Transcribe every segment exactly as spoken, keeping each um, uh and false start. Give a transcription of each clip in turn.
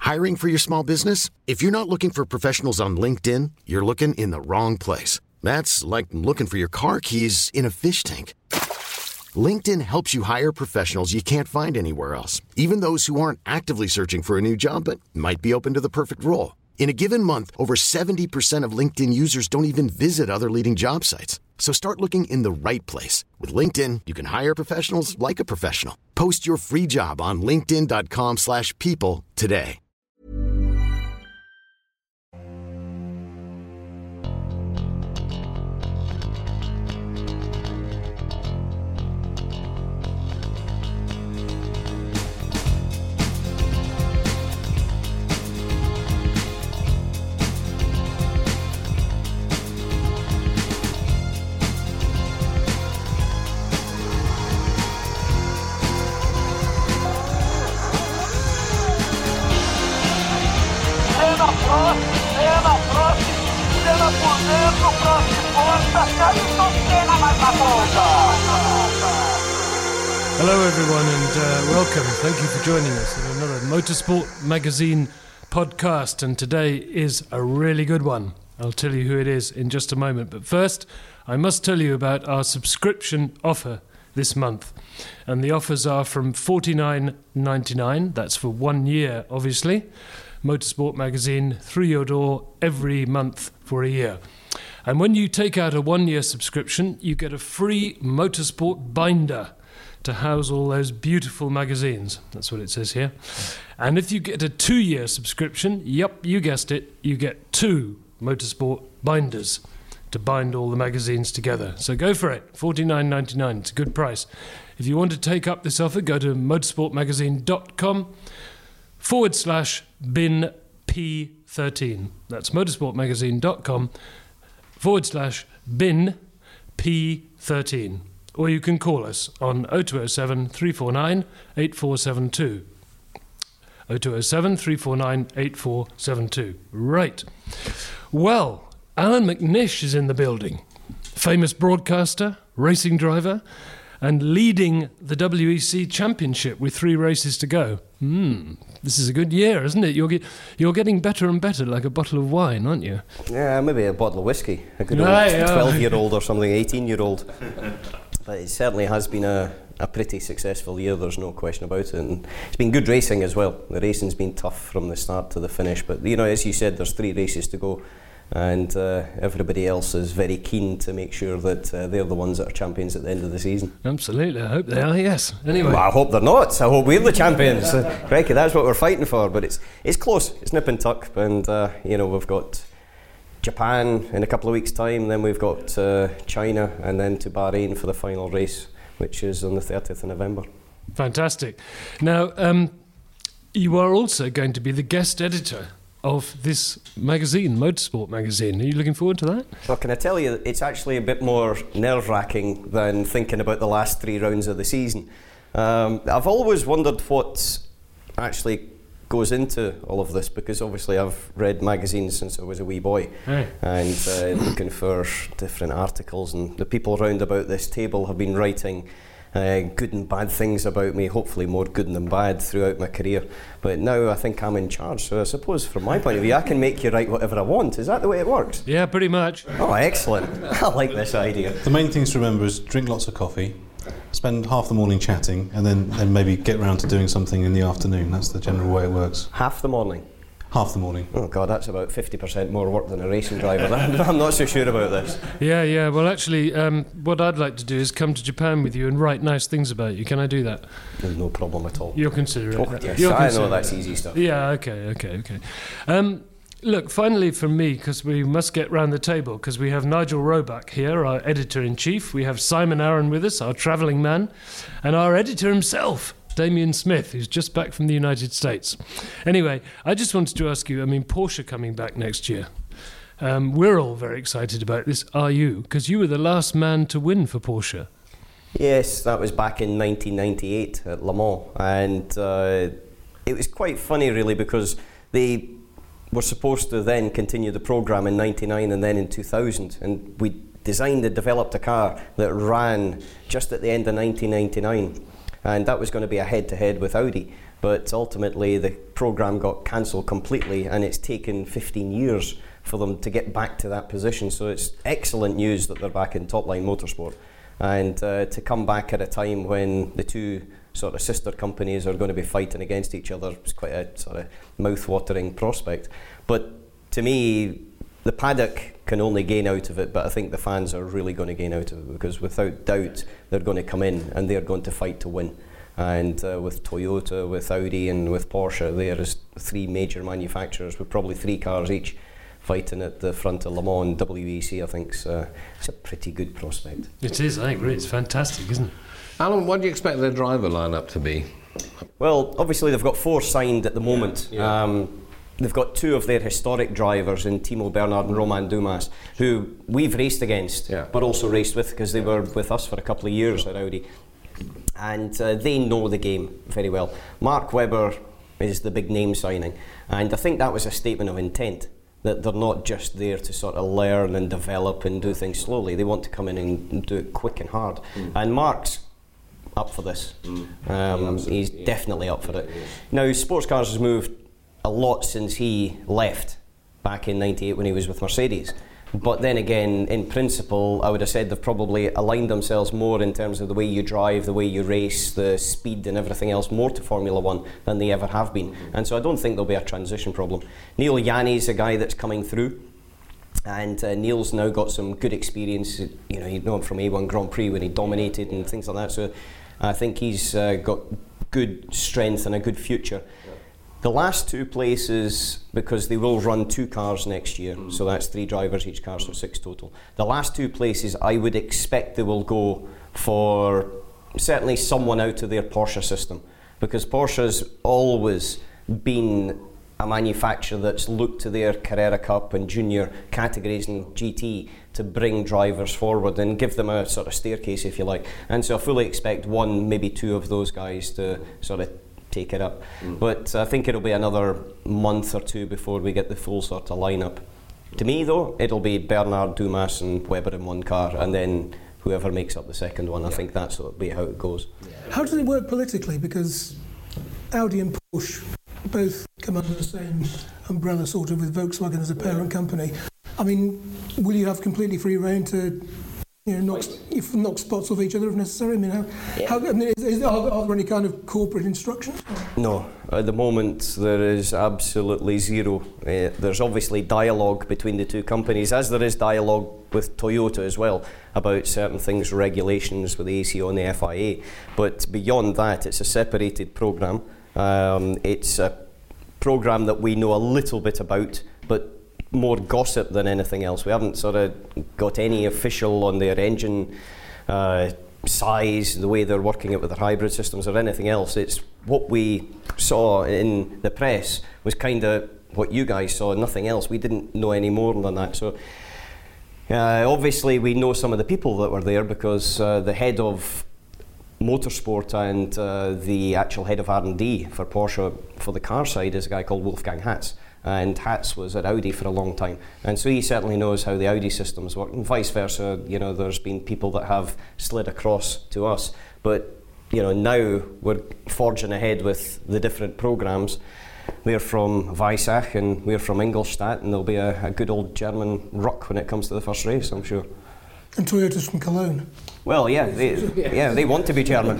Hiring for your small business? If you're not looking for professionals on LinkedIn, you're looking in the wrong place. That's like looking for your car keys in a fish tank. LinkedIn helps you hire professionals you can't find anywhere else, even those who aren't actively searching for a new job but might be open to the perfect role. In a given month, over seventy percent of LinkedIn users don't even visit other leading job sites. So start looking in the right place. With LinkedIn, you can hire professionals like a professional. Post your free job on linkedin.com slash people today. Hello everyone and uh, welcome. Thank you for joining us in another Motorsport Magazine podcast, and today is a really good one. I'll tell you who it is in just a moment, but first I must tell you about our subscription offer this month, and the offers are from forty-nine ninety-nine. That's for one year, obviously. Motorsport Magazine through your door every month for a year. And when you take out a one-year subscription, you get a free Motorsport binder to house all those beautiful magazines. That's what it says here. And if you get a two-year subscription, yep, you guessed it, you get two Motorsport binders to bind all the magazines together. So go for it, forty-nine ninety-nine. It's a good price. If you want to take up this offer, go to motorsportmagazine.com forward slash bin P13. That's motorsportmagazine.com forward slash bin P13. Or you can call us on oh two oh seven, three four nine, eight four seven two. oh two oh seven, three four nine, eight four seven two. Right. Well, Alan McNish is in the building. Famous broadcaster, racing driver, and leading the W E C Championship with three races to go. Hmm, this is a good year, isn't it? You're get, you're getting better and better, like a bottle of wine, aren't you? Yeah, maybe a bottle of whiskey. A good Aye, old aye. twelve-year-old or something, eighteen-year-old. But it certainly has been a, a pretty successful year, there's no question about it. And it's been good racing as well. The racing's been tough from the start to the finish. But, you know, as you said, there's three races to go. And uh, everybody else is very keen to make sure that uh, they're the ones that are champions at the end of the season. Absolutely, I hope they are, yes. Anyway. Well, I hope they're not. I hope we're the champions. uh, Crikey, that's what we're fighting for. But it's it's close. It's nip and tuck. And, uh, you know, we've got Japan in a couple of weeks' time. Then we've got uh, China, and then to Bahrain for the final race, which is on the thirtieth of November. Fantastic. Now, um, you are also going to be the guest editor of this magazine, Motorsport Magazine. Are you looking forward to that? Well, can I tell you, it's actually a bit more nerve-wracking than thinking about the last three rounds of the season. Um, I've always wondered what actually goes into all of this, because obviously I've read magazines since I was a wee boy. Hey. And uh, looking for different articles, and the people round about this table have been writing Uh, good and bad things about me, hopefully more good than bad throughout my career. But now I think I'm in charge, so I suppose from my point of view I can make you write whatever I want. Is that the way it works? Yeah, pretty much. Oh, excellent. I like this idea. The main things to remember is drink lots of coffee, spend half the morning chatting, and then, then maybe get round to doing something in the afternoon. That's the general way it works. Half the morning? Half the morning. Oh God, that's about fifty percent more work than a racing driver. I'm not so sure about this. Yeah, yeah. Well, actually, um, what I'd like to do is come to Japan with you and write nice things about you. Can I do that? There's no problem at all. You're considerate. Oh, yes, You're I know considerate. that's easy stuff. Yeah, okay, okay, okay. Um, look, finally from me, because we must get round the table, because we have Nigel Roebuck here, our editor-in-chief. We have Simon Arron with us, our travelling man, and our editor himself, Damien Smith, who's just back from the United States. Anyway, I just wanted to ask you, I mean, Porsche coming back next year. Um, we're all very excited about this, are you? Because you were the last man to win for Porsche. Yes, that was back in nineteen ninety-eight at Le Mans, and uh, it was quite funny really, because they were supposed to then continue the programme in ninety-nine and then in two thousand, and we designed and developed a car that ran just at the end of nineteen ninety-nine. And that was going to be a head-to-head with Audi. but ultimately the programme got cancelled completely, and it's taken fifteen years for them to get back to that position. So it's excellent news that they're back in Top Line Motorsport, and uh, to come back at a time when the two sort of sister companies are going to be fighting against each other is quite a sort of mouth-watering prospect. But to me, the paddock can only gain out of it, but I think the fans are really going to gain out of it, because without doubt they're going to come in and they're going to fight to win. And uh, with Toyota, with Audi and with Porsche, there is three major manufacturers with probably three cars each fighting at the front of Le Mans. W E C, I think, uh, it's a pretty good prospect. It is, I agree, it's fantastic, isn't it? Alan, what do you expect their driver lineup to be? Well, obviously they've got four signed at the moment. Yeah, yeah. Um, they've got two of their historic drivers in Timo Bernhard and Romain Dumas, who we've raced against, yeah. but also raced with, because they were with us for a couple of years at Audi. And uh, they know the game very well. Mark Webber is the big name signing, and I think that was a statement of intent, that they're not just there to sort of learn and develop and do things slowly. They want to come in and do it quick and hard. Mm. And Mark's up for this. Mm. Um, he's yeah. definitely up for it. Now, sports cars has moved a lot since he left back in ninety-eight when he was with Mercedes. But then again, in principle, I would have said they've probably aligned themselves more in terms of the way you drive, the way you race, the speed and everything else, more to Formula One than they ever have been. Mm-hmm. And so I don't think there'll be a transition problem. Neil Yanni's a guy that's coming through, and uh, Neil's now got some good experience. You know, you know him from A one Grand Prix when he dominated and things like that. So I think he's uh, got good strength and a good future. The last two places, because they will run two cars next year, mm. so that's three drivers each car, so six total. The last two places, I would expect they will go for certainly someone out of their Porsche system, because Porsche's always been a manufacturer that's looked to their Carrera Cup and junior categories and G T to bring drivers forward and give them a sort of staircase, if you like. And so I fully expect one, maybe two of those guys to sort of take it up. Mm. But I think it'll be another month or two before we get the full sort of lineup. To me, though, it'll be Bernhard, Dumas and Webber in one car, and then whoever makes up the second one. I yeah. think that's will be how it goes. Yeah. How does it work politically? Because Audi and Porsche both come under the same umbrella, sort of, with Volkswagen as a parent company. I mean, will you have completely free rein to, you know, knock, if knock spots off each other if necessary? I mean, how, yeah. how I mean, is, is, are, are there any kind of corporate instructions? No, at the moment there is absolutely zero. Uh, there's obviously dialogue between the two companies, as there is dialogue with Toyota as well about certain things, regulations with the A C O and the F I A. But beyond that, it's a separated programme. Um, it's a programme that we know a little bit about, but more gossip than anything else. We haven't sort of got any official on their engine uh, size, the way they're working it with their hybrid systems or anything else. It's what we saw in the press was kind of what you guys saw, nothing else. We didn't know any more than that. So uh, obviously we know some of the people that were there, because uh, the head of motorsport and uh, the actual head of R and D for Porsche for the car side is a guy called Wolfgang Hatz. And Hatz was at Audi for a long time, and so he certainly knows how the Audi systems work, and vice versa. You know, there's been people that have slid across to us, but you know, now we're forging ahead with the different programs. They're from Weissach and we're from Ingolstadt, and there'll be a, a good old German ruck when it comes to the first race, I'm sure. And Toyota's from Cologne. Well, yeah, they, yeah, they want to be German.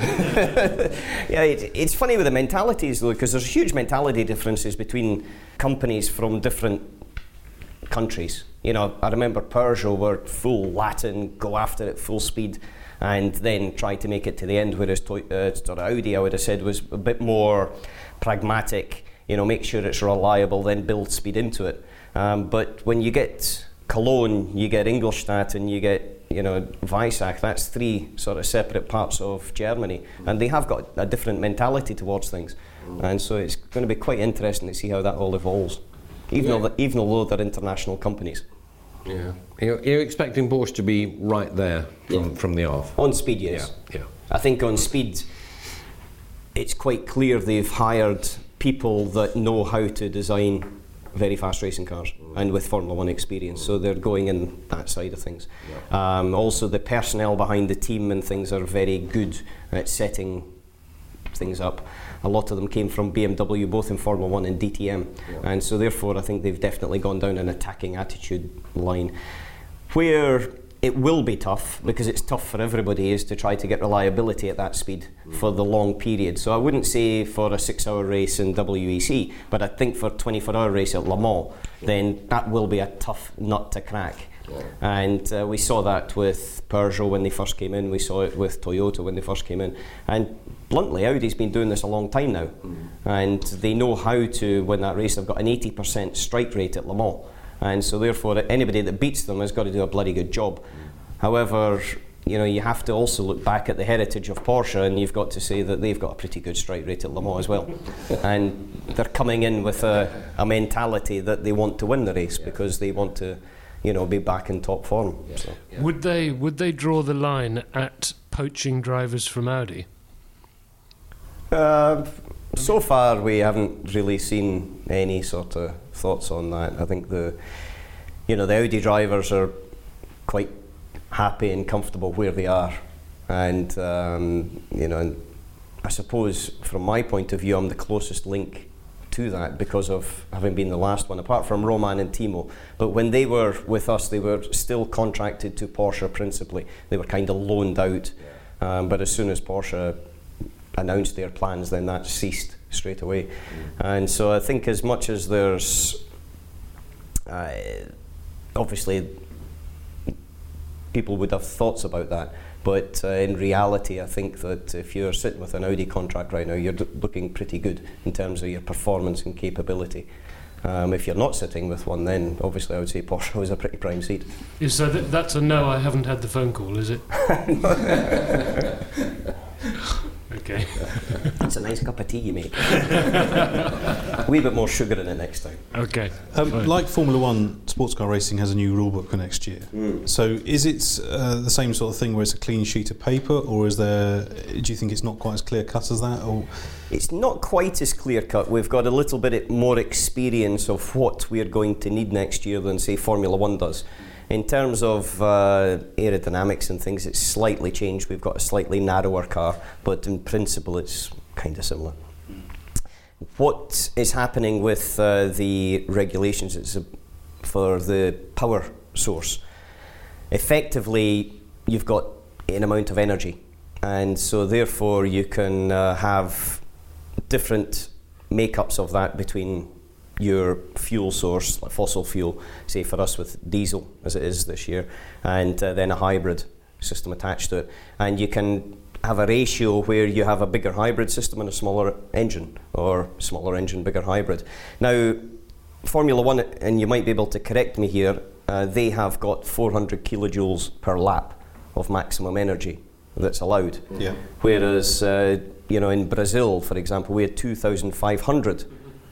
yeah, it, it's funny with the mentalities, though, because there's huge mentality differences between companies from different countries. You know, I remember Peugeot were full Latin, go after it full speed, and then try to make it to the end, whereas Toy, uh, sort of Audi, I would have said, was a bit more pragmatic. You know, make sure it's reliable, then build speed into it. Um, but when you get Cologne, you get Ingolstadt, and you get, you know, Weissach. That's three sort of separate parts of Germany, and they have got a different mentality towards things, and so it's going to be quite interesting to see how that all evolves, even, yeah. though, even although they're international companies. Yeah, you're, you're expecting Porsche to be right there from, yeah. from the off? On speed, yes. Yeah. yeah. I think on speed, it's quite clear they've hired people that know how to design very fast racing cars, mm. and with Formula One experience, mm. so they're going in that side of things. Yeah. Um, also, the personnel behind the team and things are very good at setting things up, a lot of them came from B M W, both in Formula One and D T M. Yeah. And so therefore I think they've definitely gone down an attacking attitude line. Where it will be tough, because it's tough for everybody, is to try to get reliability at that speed mm. for the long period. So I wouldn't say for a six hour race in W E C, but I think for a twenty-four hour race at Le Mans, then that will be a tough nut to crack. Yeah. And uh, we saw that with Peugeot when they first came in, we saw it with Toyota when they first came in. And bluntly, Audi's been doing this a long time now. Mm. And they know how to win that race. They've got an eighty percent strike rate at Le Mans. And so therefore anybody that beats them has got to do a bloody good job. Mm. However, you know, you have to also look back at the heritage of Porsche, and you've got to say that they've got a pretty good strike rate at Le Mans as well. And they're coming in with a, a mentality that they want to win the race, yeah. because they want to, you know, be back in top form. Yeah. So. Yeah. Would they would they draw the line at poaching drivers from Audi? Uh, so far we haven't really seen any sort of thoughts on that. I think the, you know, the Audi drivers are quite happy and comfortable where they are, and um, you know, and I suppose from my point of view I'm the closest link to that because of having been the last one, apart from Roman and Timo. But when they were with us, they were still contracted to Porsche principally. They were kind of loaned out, um, but as soon as Porsche announced their plans, then that ceased straight away. Mm. And so I think as much as there's uh, obviously people would have thoughts about that, but uh, in reality I think that if you're sitting with an Audi contract right now, you're d- looking pretty good in terms of your performance and capability. Um, if you're not sitting with one, then obviously I would say Porsche is a pretty prime seat. Yeah, so th- that's a no, I haven't had the phone call, is it? Okay. It's a nice cup of tea you make. A wee bit more sugar in it next time. Okay. Um, like Formula One, sports car racing has a new rule book for next year. Mm. So is it uh, the same sort of thing where it's a clean sheet of paper, or is there? Do you think it's not quite as clear cut as that? Or it's not quite as clear cut. We've got a little bit more experience of what we're going to need next year than say Formula One does. In terms of uh, aerodynamics and things, it's slightly changed. We've got a slightly narrower car, but in principle it's kind of similar. What is happening with uh, the regulations is uh, for the power source. Effectively, you've got an amount of energy, and so therefore you can uh, have different makeups of that between your fuel source, like fossil fuel, say for us with diesel as it is this year, and uh, then a hybrid system attached to it. And you can have a ratio where you have a bigger hybrid system and a smaller engine, or smaller engine, bigger hybrid. Now, Formula One, and you might be able to correct me here, uh, they have got four hundred kilojoules per lap of maximum energy that's allowed. Yeah. Whereas, uh, you know, in Brazil, for example, we had two thousand five hundred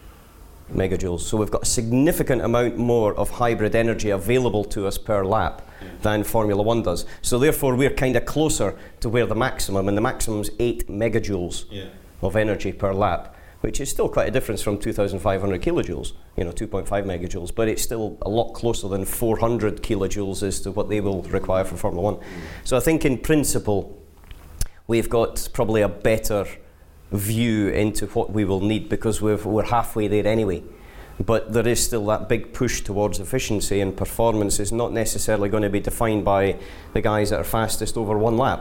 megajoules. So we've got a significant amount more of hybrid energy available to us per lap yeah. than Formula One does. So therefore we're kind of closer to where the maximum, and the maximum's eight megajoules yeah. of energy per lap, which is still quite a difference from two thousand five hundred kilojoules, you know, two point five megajoules, but it's still a lot closer than four hundred kilojoules as to what they will require for Formula One. Mm. So I think in principle we've got probably a better view into what we will need, because we've, we're halfway there anyway. But there is still that big push towards efficiency, and performance is not necessarily going to be defined by the guys that are fastest over one lap.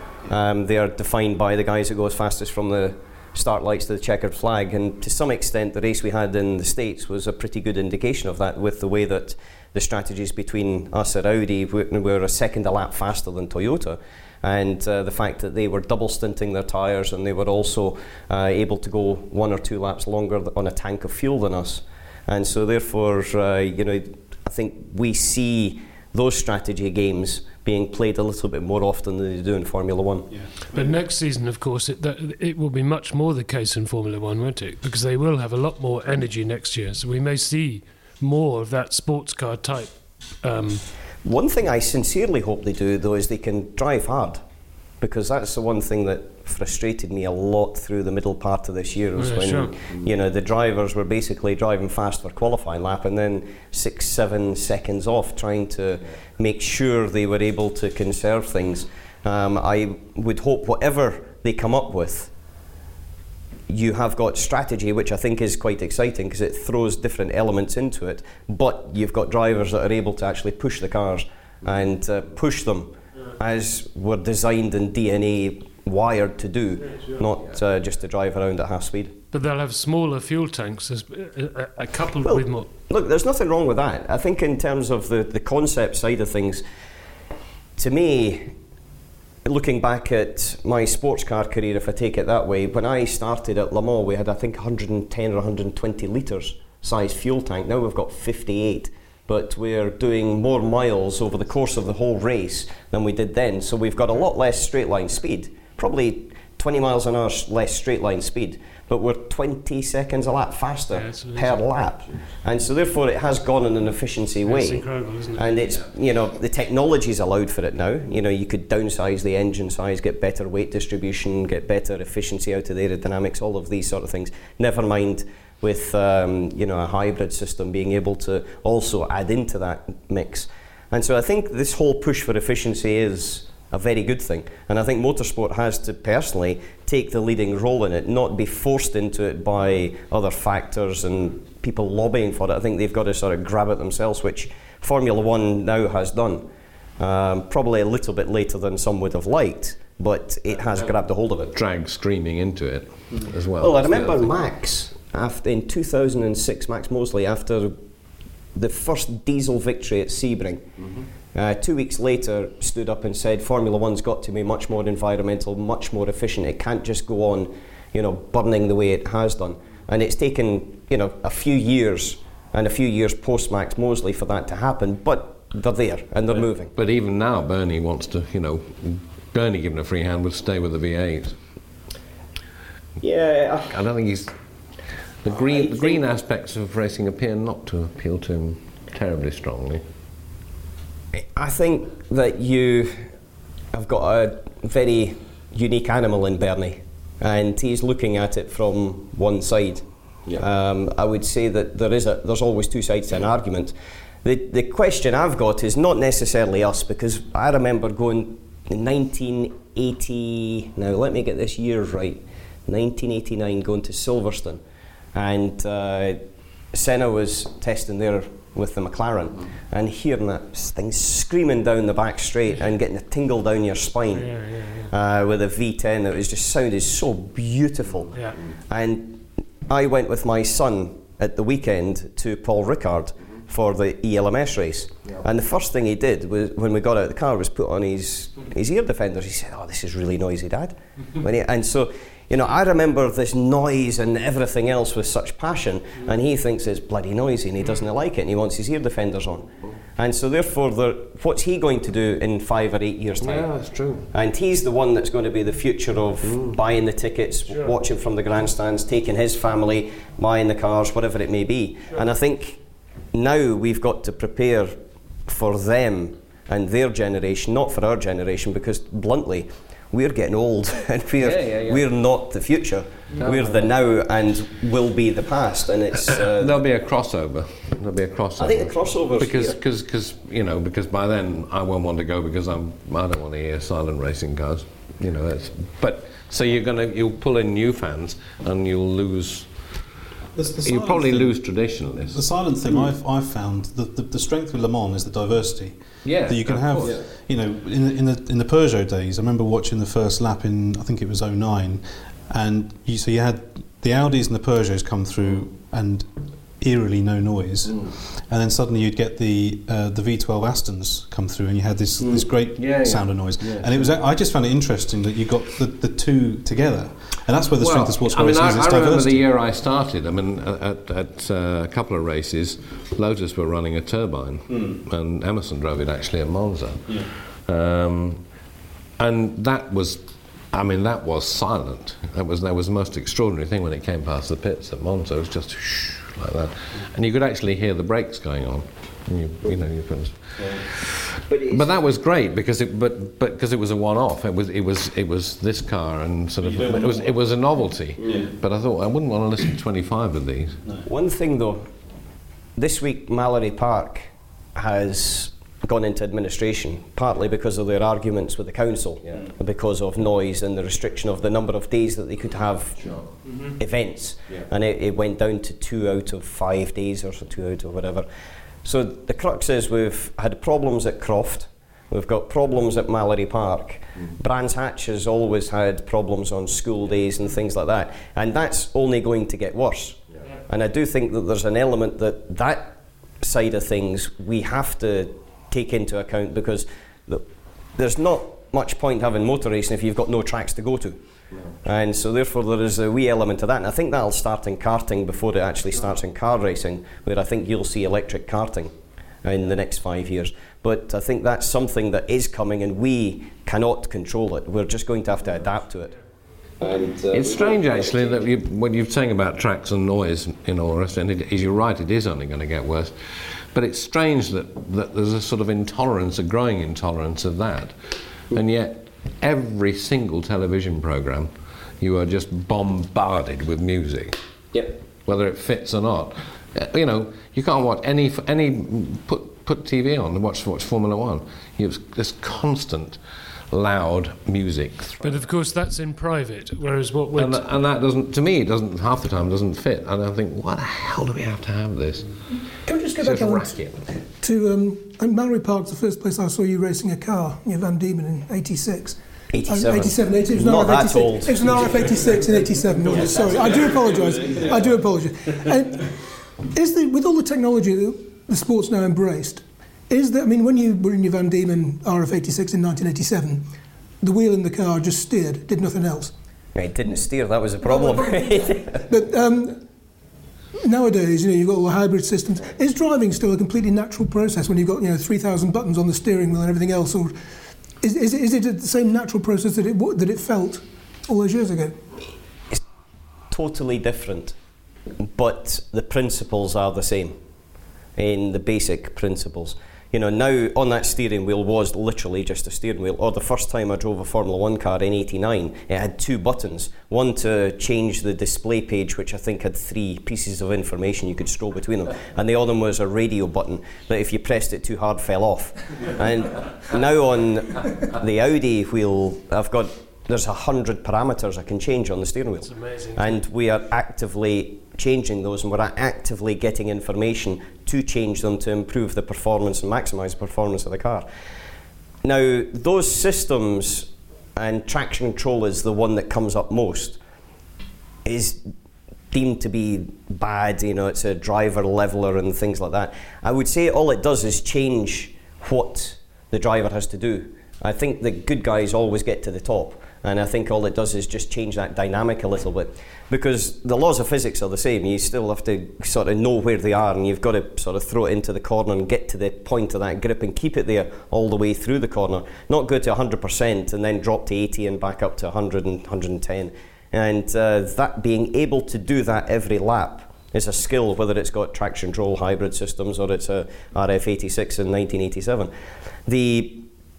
Um, they are defined by the guys that go as fastest from the start lights to the checkered flag, and to some extent the race we had in the States was a pretty good indication of that, with the way that the strategies between us at Audi were, were a second a lap faster than Toyota. And uh, the fact that they were double stinting their tyres, and they were also uh, able to go one or two laps longer on a tank of fuel than us. And so therefore, uh, you know, I think we see those strategy games being played a little bit more often than they do in Formula One. Yeah. But next season, of course, it, that, it will be much more the case in Formula One, won't it? Because they will have a lot more energy next year. So we may see more of that sports car type. Um, One thing I sincerely hope they do, though, is they can drive hard, because that's the one thing that frustrated me a lot through the middle part of this year, was yeah, when sure. you know the drivers were basically driving fast for qualifying lap and then six, seven seconds off, trying to make sure they were able to conserve things. Um, I would hope whatever they come up with, you have got strategy, which I think is quite exciting because it throws different elements into it, but you've got drivers that are able to actually push the cars and uh, push them as we're designed in D N A wired to do, yeah, sure. not uh, just to drive around at half speed. But they'll have smaller fuel tanks, as, uh, uh, coupled well, with more. Look, there's nothing wrong with that. I think in terms of the, the concept side of things, to me, looking back at my sports car career, if I take it that way, when I started at Le Mans, we had, I think, one hundred ten or one hundred twenty litres size fuel tank. Now we've got fifty-eight, but we're doing more miles over the course of the whole race than we did then. So we've got a lot less straight line speed, probably twenty miles an hour less straight line speed, but we're twenty seconds a lap faster yeah, per lap. And so therefore it has gone in an efficiency way. That's incredible, isn't it? And it's, you know, the technology's allowed for it now. You know, you could downsize the engine size, get better weight distribution, get better efficiency out of the aerodynamics, all of these sort of things. Never mind with, um, you know, a hybrid system being able to also add into that mix. And so I think this whole push for efficiency is a very good thing. And I think motorsport has to personally take the leading role in it, not be forced into it by other factors and people lobbying for it. I think they've got to sort of grab it themselves, which Formula One now has done. Um, probably a little bit later than some would have liked, but it has grabbed a hold of it. Drag streaming into it mm. as well. Well, I remember Max, after, in two thousand six, Max Mosley, after the first diesel victory at Sebring, mm-hmm. Uh, two weeks later stood up and said Formula One's got to be much more environmental, much more efficient. It can't just go on, you know, burning the way it has done. And it's taken, you know, a few years and a few years post Max Mosley for that to happen, but they're there and they're but, moving. But even now Bernie wants to, you know, Bernie given a free hand would stay with the V eight. Yeah. I don't think he's... The green, the green aspects of racing appear not to appeal to him terribly strongly. I think that you have got a very unique animal in Bernie, and he's looking at it from one side. Yeah. Um, I would say that there is a, there's always two sides to an argument. The the question I've got is not necessarily us, because I remember going in nineteen eighty. Now let me get this year right. nineteen eighty-nine, going to Silverstone, and uh, Senna was testing there with the McLaren, mm-hmm. and hearing that thing screaming down the back straight and getting a tingle down your spine yeah, yeah, yeah. Uh, with a V ten that was just sounded so beautiful. Yeah. And I went with my son at the weekend to Paul Ricard mm-hmm. for the E L M S race, yeah. and the first thing he did was, when we got out of the car, was put on his his ear defenders. He said, "Oh, this is really noisy, Dad." when he, and so. You know, I remember this noise and everything else with such passion, mm. and he thinks it's bloody noisy and he doesn't like it and he wants his ear defenders on. Mm. And so therefore, what's he going to do in five or eight years' time? Yeah, that's true. And he's the one that's going to be the future of mm. buying the tickets, sure. watching from the grandstands, taking his family, buying the cars, whatever it may be. Sure. And I think now we've got to prepare for them and their generation, not for our generation, because bluntly, we're getting old and we're yeah, yeah, yeah. we're not the future. No, we're the now and will be the past, and it's uh, there'll be a crossover. There'll be a crossover. I think the crossover because because because you know because by then I won't want to go because I'm I don't want to hear silent racing cars. You know that's but so you're gonna you'll pull in new fans and you'll lose. The, the you probably thing, lose traditionalists. The silent thing mm. I've I've found the, the the strength of Le Mans is the diversity. Yeah, that you can have. Course. You know, in the, in the in the Peugeot days, I remember watching the first lap in I think it was oh nine, and you so you had the Audis and the Peugeots come through and eerily no noise, mm. and then suddenly you'd get the uh, the V twelve Astons come through and you had this mm. this great yeah, sound yeah. of noise, yeah. and it was I just found it interesting that you got the, the two together. And that's where the well, strength of sports car I mean, racing I, is. It's I remember diversity. the year I started. I mean, at, at uh, a couple of races, Lotus were running a turbine, mm. and Emerson drove it actually at Monza, yeah. um, and that was, I mean, that was silent. That was that was the most extraordinary thing when it came past the pits at Monza. It was just shh, like that, and you could actually hear the brakes going on. And you, you know, you could. Yeah. But, but that was great because it, but but because it was a one-off. It was it was it was this car and sort of it was it was a novelty. Yeah. But I thought I wouldn't want to listen to twenty-five of these. No. One thing though, this week Mallory Park has gone into administration, partly because of their arguments with the council, Yeah. because of noise and the restriction of the number of days that they could have Sure. events. Yeah. And it, it went down to two out of five days or so, two out of whatever. So the crux is we've had problems at Croft, we've got problems at Mallory Park. Mm. Brands Hatch has always had problems on school days and things like that, and that's only going to get worse. Yeah. And I do think that there's an element that that side of things we have to take into account, because the, there's not much point having motor racing if you've got no tracks to go to. No. And so therefore there is a wee element of that, and I think that'll start in karting before it actually starts in car racing, where I think you'll see electric karting in the next five years. But I think that's something that is coming, and we cannot control it. We're just going to have to adapt to it. And, uh, it's strange actually that you, when you're saying about tracks and noise in all the rest, and it, you're right, it is only going to get worse. But it's strange that, that there's a sort of intolerance, a growing intolerance of that. And yet every single television programme you are just bombarded with music. Yep. Whether it fits or not. Uh, you know, you can't watch any, any put, put T V on and watch, watch Formula One. You have this constant loud music. But of course that's in private, whereas what we're... And, th- and that doesn't, to me, it doesn't, half the time doesn't fit. And I think, why the hell do we have to have this? Can we just go It's back just on racket. to um, and Mallory Park's the first place I saw you racing a car, you know, Van Diemen in eighty-six. eighty-seven. eighty-seven, eighty, it was an Not R F that eighty-six. old. It was an R F eighty-six in eighty-seven. No, sorry, I do apologise. I do apologise. And is the, with all the technology that the sport's now embraced, is that, I mean, when you were in your Van Diemen R F eighty-six in nineteen eighty-seven, the wheel in the car just steered, did nothing else. It didn't steer, that was a problem. But um, nowadays, you know, you've got all the hybrid systems. Is driving still a completely natural process when you've got, you know, three thousand buttons on the steering wheel and everything else, or is, is, it, is it the same natural process that it that it felt all those years ago? It's totally different, but the principles are the same in the basic principles. You know, now on that steering wheel was literally just a steering wheel. Or the first time I drove a Formula One car in eighty-nine, it had two buttons. One to change the display page, which I think had three pieces of information you could scroll between them. And the other one was a radio button that if you pressed it too hard fell off. And now on the Audi wheel, I've got, there's a hundred parameters I can change on the steering wheel. That's amazing. And we are actively changing those, and we're actively getting information to change them to improve the performance and maximise the performance of the car. Now, those systems, and traction control is the one that comes up most, is deemed to be bad. You know, it's a driver leveler and things like that. I would say all it does is change what the driver has to do. I think the good guys always get to the top, and I think all it does is just change that dynamic a little bit, because the laws of physics are the same. You still have to sort of know where they are, and you've got to sort of throw it into the corner and get to the point of that grip and keep it there all the way through the corner, not go to one hundred percent and then drop to eighty and back up to one hundred and one hundred ten. And uh, that being able to do that every lap is a skill, whether it's got traction control hybrid systems or it's a R F eighty-six in nineteen eighty-seven. The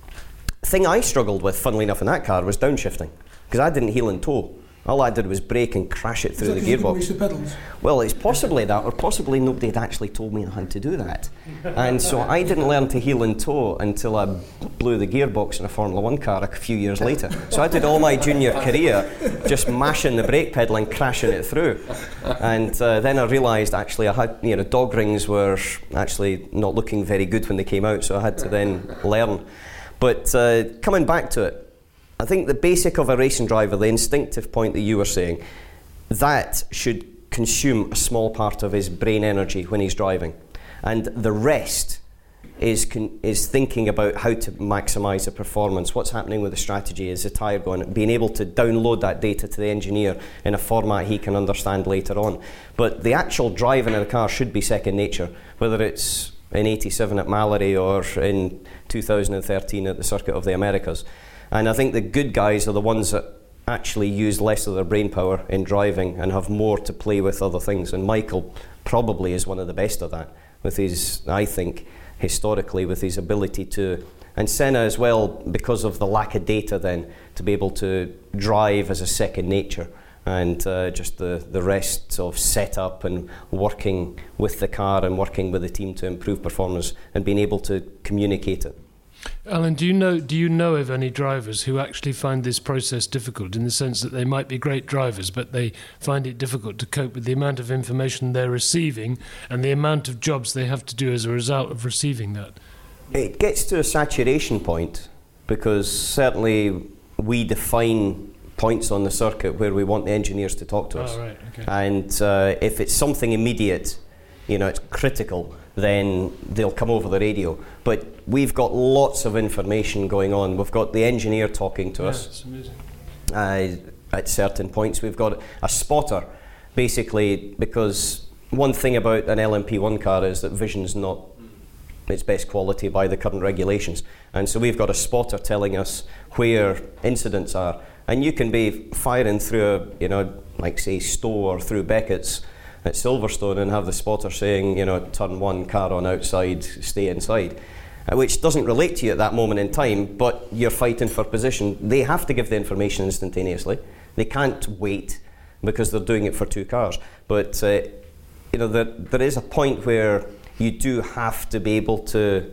thing I struggled with, funnily enough, in that car was downshifting, because I didn't heel and toe. All I did was brake and crash it through the gearbox. Reach the pedals? Well, it's possibly that, or possibly nobody had actually told me how to do that. And so I didn't learn to heel and toe until I blew the gearbox in a Formula One car a few years later. So I did all my junior career just mashing the brake pedal and crashing it through. And uh, then I realised actually I had, you know, dog rings were actually not looking very good when they came out, so I had to then learn. But uh, coming back to it, I think the basic of a racing driver, the instinctive point that you were saying, that should consume a small part of his brain energy when he's driving. And the rest is con- is thinking about how to maximise the performance, what's happening with the strategy, is the tyre going, being able to download that data to the engineer in a format he can understand later on. But the actual driving of the car should be second nature, whether it's in eighty-seven at Mallory or in two thousand thirteen at the Circuit of the Americas. And I think the good guys are the ones that actually use less of their brain power in driving and have more to play with other things. And Michael probably is one of the best of that, with his, I think, historically, with his ability to, and Senna as well, because of the lack of data then, to be able to drive as a second nature. and uh, just the, the rest of setup and working with the car and working with the team to improve performance and being able to communicate it. Alan, do you know do you know of any drivers who actually find this process difficult, in the sense that they might be great drivers but they find it difficult to cope with the amount of information they're receiving and the amount of jobs they have to do as a result of receiving that? It gets to a saturation point, because certainly we define points on the circuit where we want the engineers to talk to us. Oh, right, okay. And uh, if it's something immediate, you know, it's critical, then they'll come over the radio. But we've got lots of information going on. We've got the engineer talking to Yeah, us it's amazing. uh, at certain points. We've got a spotter, basically, because one thing about an L M P one car is that vision's not its best quality by the current regulations. And so we've got a spotter telling us where incidents are. And you can be firing through, a, you know, like say Stowe or through Beckett's at Silverstone and have the spotter saying, you know, turn one, car on outside, stay inside, uh, which doesn't relate to you at that moment in time, but you're fighting for position. They have to give the information instantaneously. They can't wait because they're doing it for two cars. But, uh, you know, there, there is a point where you do have to be able to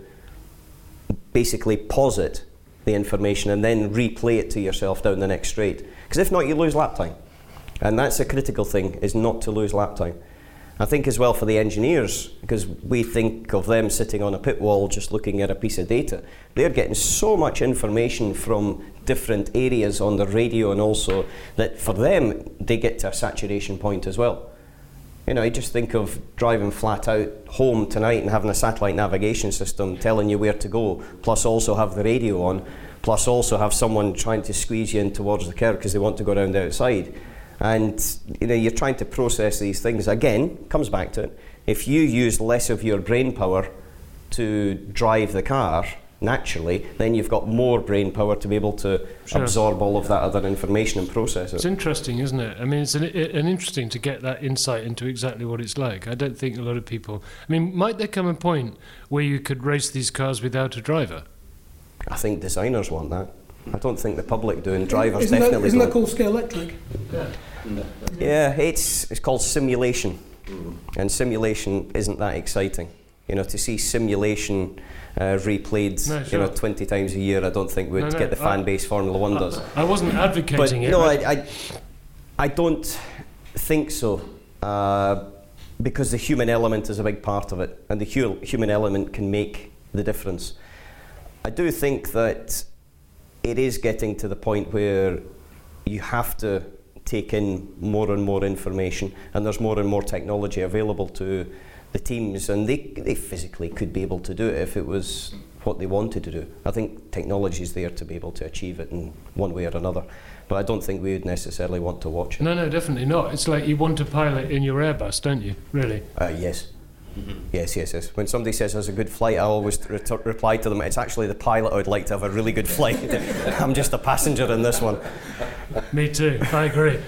basically posit the information and then replay it to yourself down the next straight. Because if not, you lose lap time. And that's a critical thing, is not to lose lap time. I think as well for the engineers, because we think of them sitting on a pit wall just looking at a piece of data, they're getting so much information from different areas on the radio, and also that for them, they get to a saturation point as well. You know, you just think of driving flat out home tonight and having a satellite navigation system telling you where to go, plus also have the radio on, plus also have someone trying to squeeze you in towards the curb because they want to go around the outside. And you know, you're trying to process these things. Again, comes back to it. If you use less of your brain power to drive the car naturally, then you've got more brain power to be able to Sure. absorb all of that other information and process It's it. interesting, isn't it? I mean, it's an, an interesting to get that insight into exactly what it's like. I don't think a lot of people... I mean, might there come a point where you could race these cars without a driver? I think designers want that. I don't think the public do, and drivers isn't definitely that, isn't don't. that called Scalextric? Yeah, it's it's called simulation, and simulation isn't that exciting. You know, to see simulation uh, replayed, No, you sure. know, twenty times a year, I don't think would No, no, get the I- fan base Formula One does. I wasn't advocating But it. no, but- I, I, I don't think so, uh, because the human element is a big part of it, and the hu- human element can make the difference. I do think that it is getting to the point where you have to take in more and more information, and there's more and more technology available to the teams, and they they physically could be able to do it if it was what they wanted to do. I think technology is there to be able to achieve it in one way or another, but I don't think we would necessarily want to watch it. No, no, definitely not. It's like you want a pilot in your Airbus, don't you? Really? Uh, yes. Yes, yes, yes. When somebody says there's a good flight, I always ret- reply to them, it's actually the pilot I would like to have a really good flight. I'm just a passenger in this one. Me too. I agree.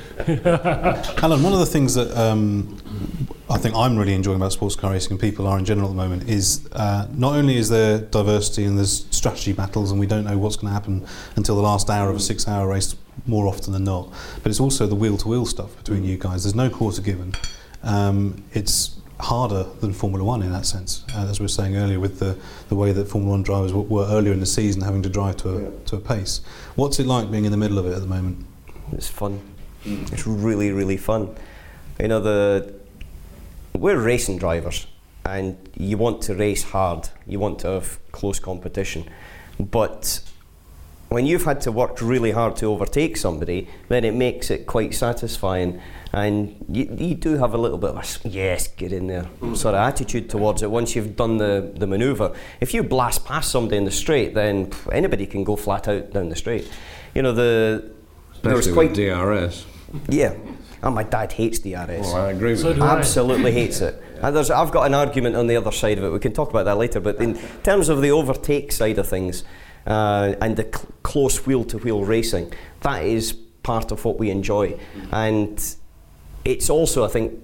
Alan, one of the things that um, I think I'm really enjoying about sports car racing, and people are in general at the moment, is uh, not only is there diversity and there's strategy battles and we don't know what's going to happen until the last hour of a six-hour race more often than not, but it's also the wheel-to-wheel stuff between you guys. There's no quarter given. Um, it's harder than Formula One in that sense, uh, as we were saying earlier, with the, the way that Formula One drivers w- were earlier in the season having to drive to a, Yeah. to a pace. What's it like being in the middle of it at the moment? It's fun. It's really, really fun. You know, the we're racing drivers, and you want to race hard. You want to have close competition. But when you've had to work really hard to overtake somebody, then it makes it quite satisfying. And you, you do have a little bit of a, yes, get in there, sort of attitude towards it once you've done the, the manoeuvre. If you blast past somebody in the straight, then pff, anybody can go flat out down the straight. You know, the... there was Especially quite with D R S. Yeah, and my dad hates D R S. Well, I agree with So you. do I. Absolutely hates it. And there's, I've got an argument on the other side of it. We can talk about that later. But in terms of the overtake side of things uh, and the cl- close wheel-to-wheel racing, that is part of what we enjoy. And it's also, I think,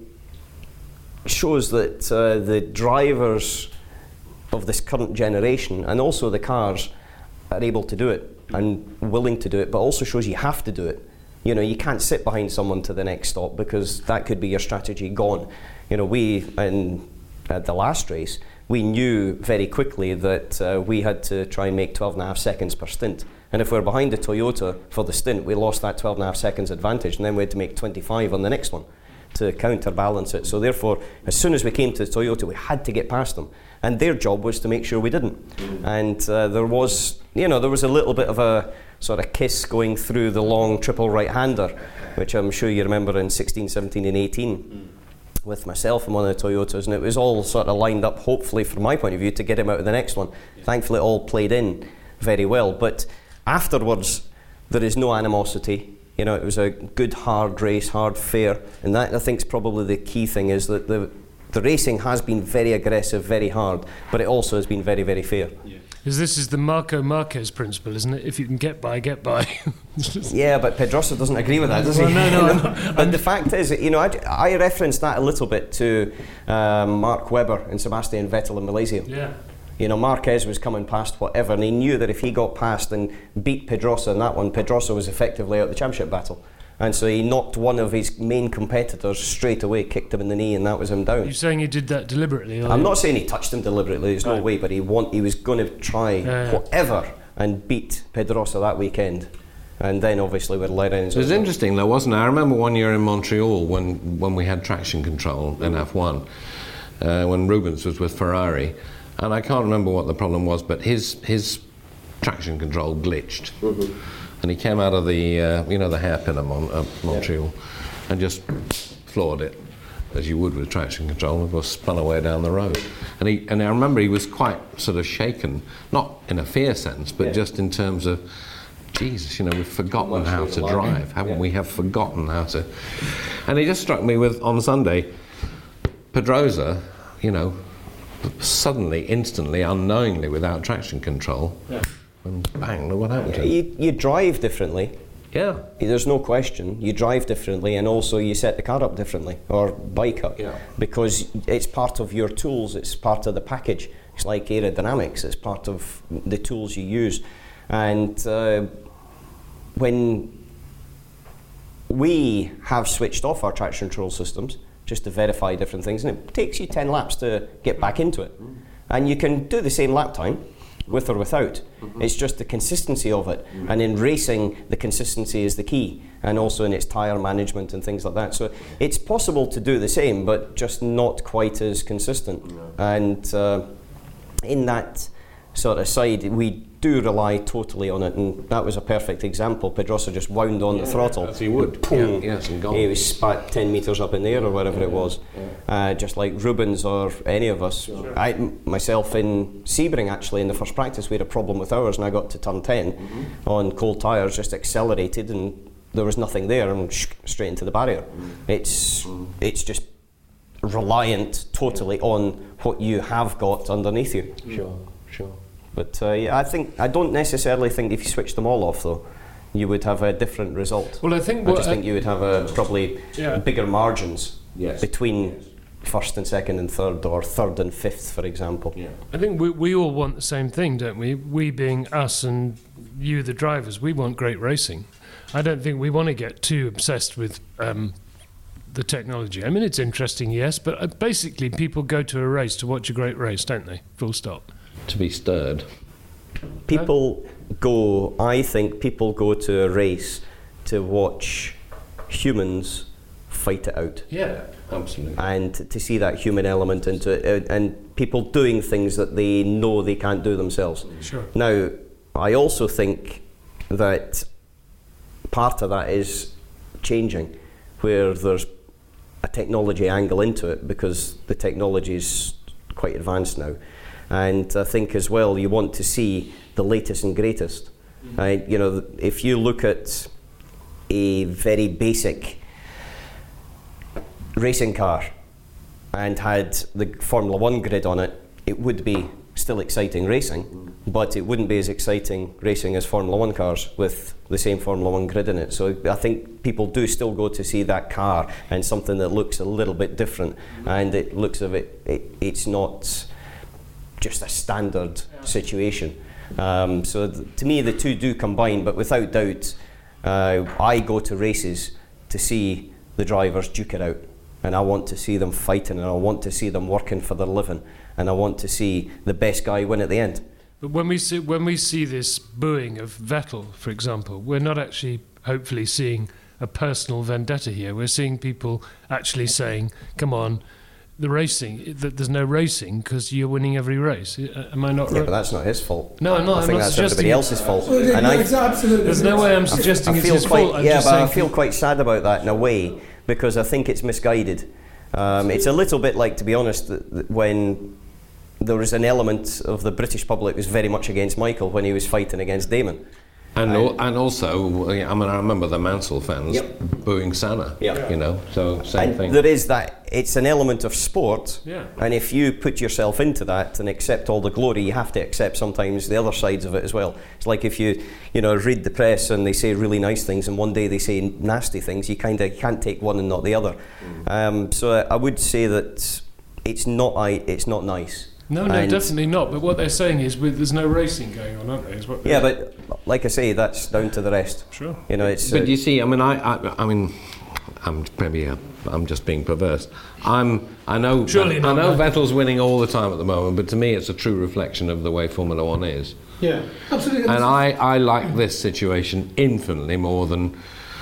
shows that uh, the drivers of this current generation and also the cars are able to do it and willing to do it, but also shows you have to do it. You know, you can't sit behind someone to the next stop because that could be your strategy gone. You know, we, in at the last race, we knew very quickly that uh, we had to try and make twelve and a half seconds per stint. And if we were behind the Toyota for the stint, we lost that twelve and a half seconds advantage, and then we had to make twenty-five on the next one to counterbalance it. So therefore, as soon as we came to the Toyota, we had to get past them. And their job was to make sure we didn't. Mm. And uh, there was, you know, there was a little bit of a sort of kiss going through the long triple right-hander, which I'm sure you remember in sixteen, seventeen and eighteen. Mm. With myself and one of the Toyotas, and it was all sort of lined up, hopefully from my point of view, to get him out of the next one. Yeah. Thankfully it all played in very well, but afterwards there is no animosity. You know, it was a good hard race, hard fair, and that I think is probably the key thing, is that the the racing has been very aggressive, very hard, but it also has been very, very fair. Yeah. Is this is the Marco Marquez principle, isn't it? If you can get by, get by. Yeah, but Pedrosa doesn't agree with that, does well, he? No, no. no. But the fact is, you know, I, I referenced that a little bit to um, Mark Webber and Sebastian Vettel in Malaysia. Yeah. You know, Marquez was coming past whatever, and he knew that if he got past and beat Pedrosa in that one, Pedrosa was effectively out of the championship battle. And so he knocked one of his main competitors straight away, kicked him in the knee, and that was him down. You're saying he did that deliberately? I'm not saying he touched him deliberately, there's no right. way, but he want, he was going to try yeah, whatever and beat Pedrosa that weekend. And then obviously with Lorenzo. It was interesting though, wasn't it? I remember one year in Montreal when, when we had traction control in F one, uh, when Rubens was with Ferrari, and I can't remember what the problem was, but his, his traction control glitched. Mm-hmm. And he came out of the, uh, you know, the hairpin of Mon- uh, Montreal, yeah. and just floored it, as you would with traction control, and was spun away down the road. And he, and I remember he was quite sort of shaken, not in a fear sense, but yeah. just in terms of, Jesus, you know, we've forgotten how to drive, haven't yeah. we? Have forgotten how to. And it just struck me with, on Sunday, Pedrosa, you know, suddenly, instantly, unknowingly, without traction control. Yeah. And bang, look what happened to him. You, you drive differently. Yeah. There's no question. You drive differently, and also you set the car up differently, or bike up, yeah. because it's part of your tools, it's part of the package. It's like aerodynamics, it's part of the tools you use. And uh, when we have switched off our traction control systems, just to verify different things, and it takes you ten laps to get back into it. Mm. And you can do the same lap time, with or without. Mm-hmm. It's just the consistency of it. Mm-hmm. And in racing, the consistency is the key, and also in its tyre management and things like that. So it's possible to do the same, but just not quite as consistent. No. And uh, in that sort of side, we do rely totally on it, and that was a perfect example. Pedrosa just wound on yeah, the throttle. As he would. Boom. Yeah, yes, and gone. He was spat ten metres up in the air or whatever yeah, it was. Yeah. Uh, just like Rubens or any of us. Sure. I, myself in Sebring, actually, in the first practice, we had a problem with ours, and I got to turn ten mm-hmm. on cold tyres, just accelerated, and there was nothing there, and sh- straight into the barrier. Mm-hmm. It's mm-hmm. it's just reliant totally yeah. on what you have got underneath you. Sure, sure. But uh, yeah, I think I don't necessarily think if you switch them all off, though, you would have a different result. Well, I think I what just I think you would have a probably yeah. bigger margins yes. between yes. first and second and third, or third and fifth, for example. Yeah. I think we we all want the same thing, don't we? We being us and you, the drivers, we want great racing. I don't think we want to get too obsessed with um, the technology. I mean, it's interesting, yes, but uh, basically people go to a race to watch a great race, don't they? Full stop. To be stirred. People go, I think people go to a race to watch humans fight it out. Yeah, absolutely. And to see that human element into it, and people doing things that they know they can't do themselves. Sure. Now, I also think that part of that is changing, where there's a technology angle into it, because the technology is quite advanced now. And I think as well, you want to see the latest and greatest. Mm-hmm. Uh, you know, if you look at a very basic racing car and had the Formula One grid on it, it would be still exciting racing, mm-hmm. but it wouldn't be as exciting racing as Formula One cars with the same Formula One grid in it. So I think people do still go to see that car and something that looks a little bit different, mm-hmm. and it looks of it, it it's not just a standard situation. Um, so th- to me, the two do combine, but without doubt, Uh, I go to races to see the drivers duke it out, and I want to see them fighting, and I want to see them working for their living, and I want to see the best guy win at the end. But when we see when we see this booing of Vettel, for example, we're not actually hopefully seeing a personal vendetta here. We're seeing people actually saying, "Come on, the racing. That there's no racing because you're winning every race." Am I not Yeah, right? but that's not his fault. No, I'm not. I I'm think not that's suggesting everybody it. else's fault. Well, and no, I, it's absolutely. There's no way I'm suggesting I it's feel his quite, fault. I'm yeah, just but saying I feel quite sad about that in a way because I think it's misguided. Um, it's a little bit like, to be honest, th- th- when there was an element of the British public was very much against Michael when he was fighting against Damon. And al- and also, I mean, I remember the Mansell fans Yep. booing Senna. Yep. You know, so same And thing. there is that, it's an element of sport, Yeah. and if you put yourself into that and accept all the glory, you have to accept sometimes the other sides of it as well. It's like if you, you know, read the press and they say really nice things and one day they say nasty things, you kind of can't take one and not the other. Mm. Um, so I, I would say that it's not, I, it's not nice. No, no, And- definitely not. But what they're saying is, with, there's no racing going on, aren't there? Is what Yeah, but like I say, that's down to the rest. Sure. You know, it's. But uh, you see, I mean, I, I, I mean, I'm maybe uh, I'm just being perverse. I'm, I know, Surely I not, know Mike. Vettel's winning all the time at the moment, but to me, it's a true reflection of the way Formula One is. Yeah, absolutely. And I, I like this situation infinitely more than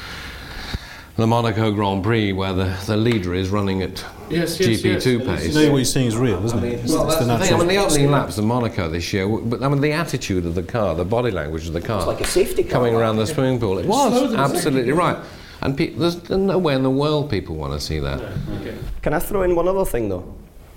the Monaco Grand Prix, where the, the leader is running at Yes, yes, G P two yes. pace. No, what you're seeing is real, isn't it? It's, Well, it's that's the the thing. I natural. mean, the opening laps of Monaco this year, w- but I mean, the attitude of the car, the body language of the car, It's like a safety car. coming around the swimming pool, it slower was than a safety absolutely car. right. And pe- there's, there's no way in the world people want to see that. Can I throw in one other thing though?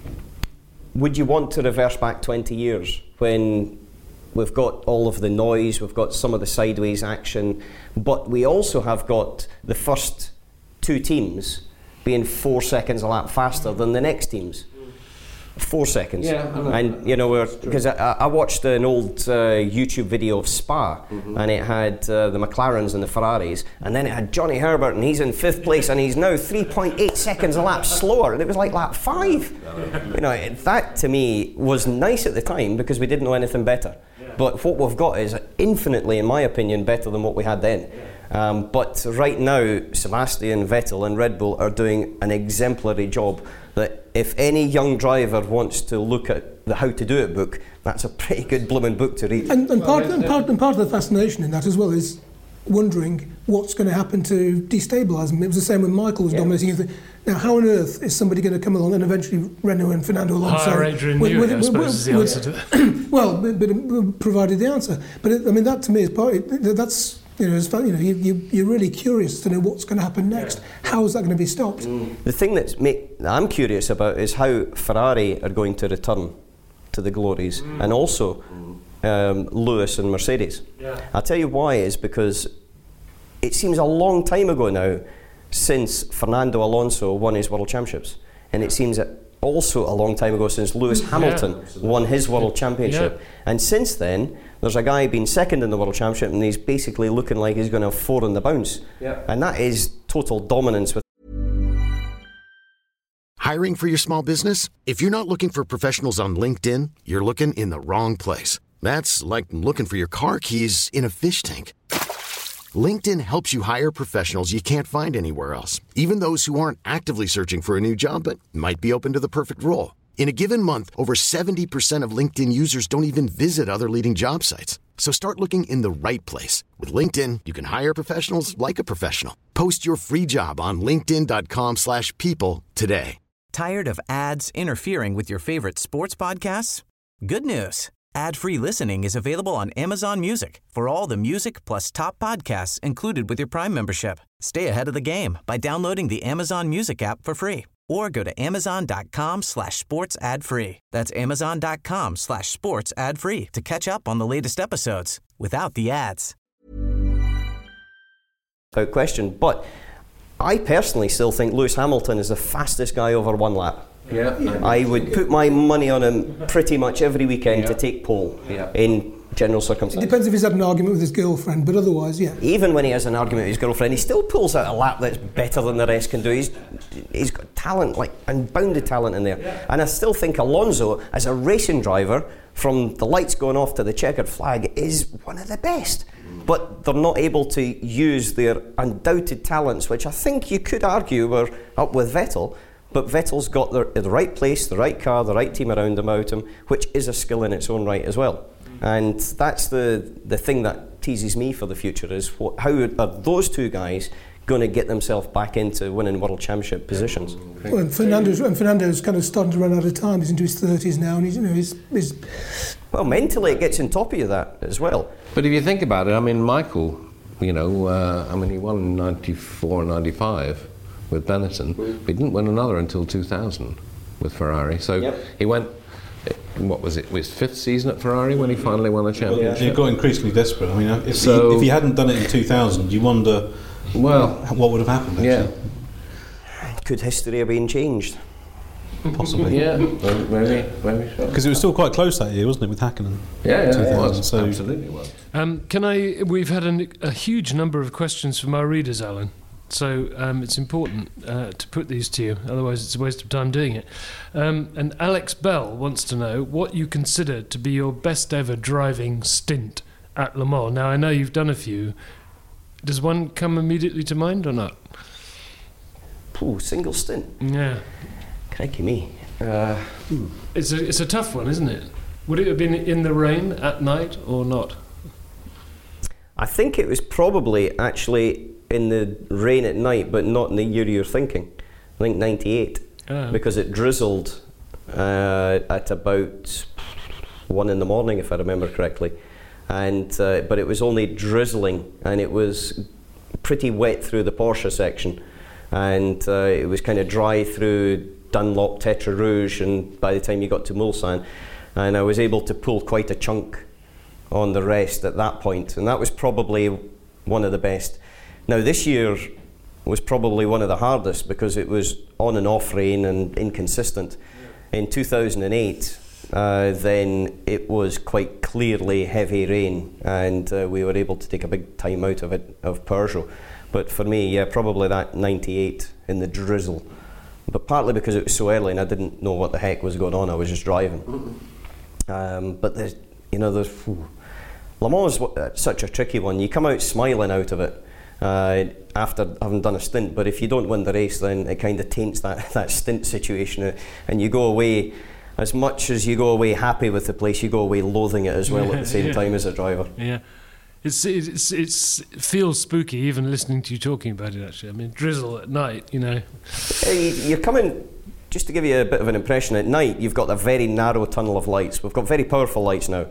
Would you want to reverse back twenty years when we've got all of the noise, we've got some of the sideways action, but we also have got the first two teams being four seconds a lap faster than the next teams? Four seconds. Yeah, I know. And you know, because I, I watched an old uh, YouTube video of Spa, Mm-hmm. and it had uh, the McLarens and the Ferraris, and then it had Johnny Herbert, and he's in fifth place, and he's now three point eight seconds a lap slower, and it was like lap five. You know, it- that to me was nice at the time because we didn't know anything better. But what we've got is infinitely, in my opinion, better than what we had then. Um, but right now, Sebastian Vettel and Red Bull are doing an exemplary job. That if any young driver wants to look at the How to Do It book, that's a pretty good blooming book to read. And, and, part, and, part, and part of the fascination in that as well is wondering what's going to happen to destabilise them. It was the same when Michael was Yeah. dominating. You think, now, how on earth is somebody going to come along and eventually Renault and Fernando Alonso? Hire Adrian with- Newey, with- I with- suppose, is the with- answer to that. Well, but, but it provided the answer. But it, I mean, that to me is part. It, that's you know, it's fun, you know, you, you, you're really curious to know what's going to happen next. How is that going to be stopped? The thing that's make, that I'm curious about is how Ferrari are going to return to the glories, and also um, Lewis and Mercedes. Yeah. I'll tell you why is because it seems a long time ago now since Fernando Alonso won his World Championships, and it seems that also a long time ago since Lewis Hamilton won his World Championship. Yeah. And since then, there's a guy being second in the World Championship, and he's basically looking like he's going to have four on the bounce. Yeah. And that is total dominance with. Hiring for your small business? If you're not looking for professionals on LinkedIn, you're looking in the wrong place. That's like looking for your car keys in a fish tank. LinkedIn helps you hire professionals you can't find anywhere else, even those who aren't actively searching for a new job but might be open to the perfect role. In a given month, over seventy percent of LinkedIn users don't even visit other leading job sites. So start looking in the right place. With LinkedIn, you can hire professionals like a professional. Post your free job on linkedin.com slash people today. Tired of ads interfering with your favorite sports podcasts? Good news. Ad-free listening is available on Amazon Music for all the music plus top podcasts included with your Prime membership. Stay ahead of the game by downloading the Amazon Music app for free or go to amazon.com slash sports ad free. That's amazon.com slash sports ad free to catch up on the latest episodes without the ads. Without question. But I personally still think Lewis Hamilton is the fastest guy over one lap. Yeah. I would put my money on him pretty much every weekend Yeah. to take pole Yeah. in general It circumstances. depends if he's had an argument with his girlfriend, but otherwise, yeah. Even when he has an argument with his girlfriend, he still pulls out a lap that's better than the rest can do. He's he's got talent, like unbounded talent in there. Yeah. And I still think Alonso, as a racing driver, from the lights going off to the checkered flag, is one of the best. But they're not able to use their undoubted talents, which I think you could argue were up with Vettel. But Vettel's got the, the right place, the right car, the right team around about him, which is a skill in its own right as well. And that's the, the thing that teases me for the future, is what, how are those two guys going to get themselves back into winning world championship positions? Well, and Fernando's, and Fernando's kind of starting to run out of time. He's into his thirties now, and he's, you know, he's, he's well, mentally it gets on top of you, that as well. But if you think about it, I mean, Michael, you know, uh, I mean, he won in ninety-four, ninety-five with Benetton, but he didn't win another until two thousand with Ferrari. So yep. he went, what was it, his fifth season at Ferrari when he finally won a championship? Well, yeah. He got increasingly desperate. I mean, if, so, he, if he hadn't done it in two thousand, you wonder well, what would have happened, actually. Yeah. Could history have been changed? Possibly. Yeah, maybe, maybe so. Because it was still quite close that year, wasn't it, with Hakkinen? Yeah, yeah, it was. So absolutely was. Um, can I? We've had an, a huge number of questions from our readers, Alan. So um, it's important uh, to put these to you, otherwise it's a waste of time doing it. Um, and Alex Bell wants to know what you consider to be your best ever driving stint at Le Mans. Now, I know you've done a few. Does one come immediately to mind or not? Ooh, single stint. Yeah. Crikey me. Uh, hmm. It's a, it's a tough one, isn't it? Would it have been in the rain at night or not? I think it was probably actually in the rain at night, but not in the year you're thinking. I think ninety-eight, oh. because it drizzled uh, at about one in the morning, if I remember correctly, and uh, but it was only drizzling, and it was pretty wet through the Porsche section, and uh, it was kind of dry through Dunlop, Tetra Rouge, and by the time you got to Mulsanne, and I was able to pull quite a chunk on the rest at that point, and that was probably one of the best. Now this year was probably one of the hardest because it was on and off rain and inconsistent. Yeah. In two thousand eight, uh, then it was quite clearly heavy rain, and uh, we were able to take a big time out of it, of Peugeot. But for me, yeah, probably that ninety-eight in the drizzle. But partly because it was so early and I didn't know what the heck was going on, I was just driving. Mm-hmm. Um, but there's, you know, there's, whew. Le Mans is such a tricky one. You come out smiling out of it uh, after having done a stint, but if you don't win the race, then it kind of taints that, that stint situation, and you go away, as much as you go away happy with the place, you go away loathing it as well yeah, at the same yeah. time as a driver. Yeah. It's, it's it's it feels spooky even listening to you talking about it, actually. I mean, drizzle at night, you know. You're coming, just to give you a bit of an impression, at night you've got a very narrow tunnel of lights. We've got very powerful lights now.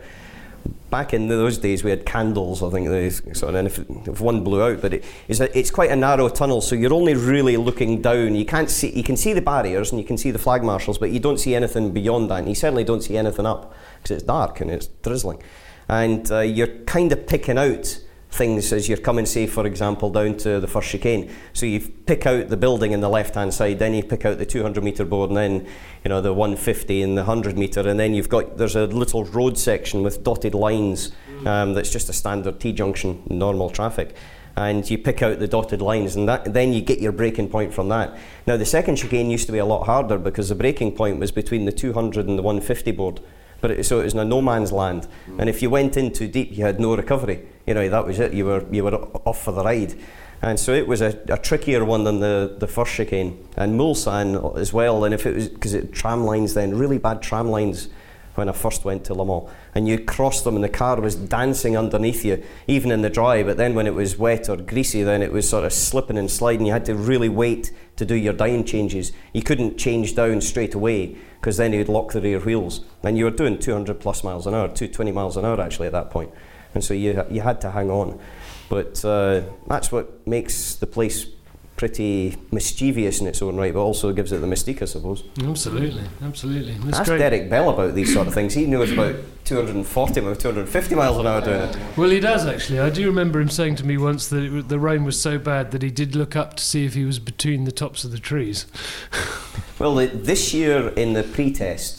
Back in those days we had candles, I think, they, sort of, and if, if one blew out, but it, it's, a, it's quite a narrow tunnel, so you're only really looking down. You can't see, you can see the barriers and you can see the flag marshals, but you don't see anything beyond that, and you certainly don't see anything up because it's dark and it's drizzling. And uh, you're kind of picking out things as you're coming, say, for example, down to the first chicane. So you pick out the building in the left-hand side, then you pick out the two hundred metre board, and then, you know, the one fifty and the one hundred metre, and then you've got, there's a little road section with dotted lines um, that's just a standard T-junction, normal traffic. And you pick out the dotted lines, and that, then you get your braking point from that. Now, the second chicane used to be a lot harder because the braking point was between the two hundred and the one fifty board. But it, so it was in a no man's land, mm. and if you went in too deep, you had no recovery. You know, that was it. You were you were off for the ride, and so it was a, a trickier one than the, the first chicane, and Mulsanne as well. And if it was because it tram lines then, really bad tram lines when I first went to Le Mans, and you crossed them, and the car was dancing underneath you, even in the dry. But then when it was wet or greasy, then it was sort of slipping and sliding. You had to really wait to do your dyno changes. You couldn't change down straight away, because then you'd lock the rear wheels, and you were doing two hundred plus miles an hour, two hundred twenty miles an hour actually at that point, and so you you had to hang on. But uh, that's what makes the place pretty mischievous in its own right, but also gives it the mystique, I suppose. Absolutely, absolutely. That's Ask great. Derek Bell about these sort of things. He knows about two hundred forty or two hundred fifty miles an hour doing it. Well, he does actually. I do remember him saying to me once that it, the rain was so bad that he did look up to see if he was between the tops of the trees. Well, the, this year in the pre-test,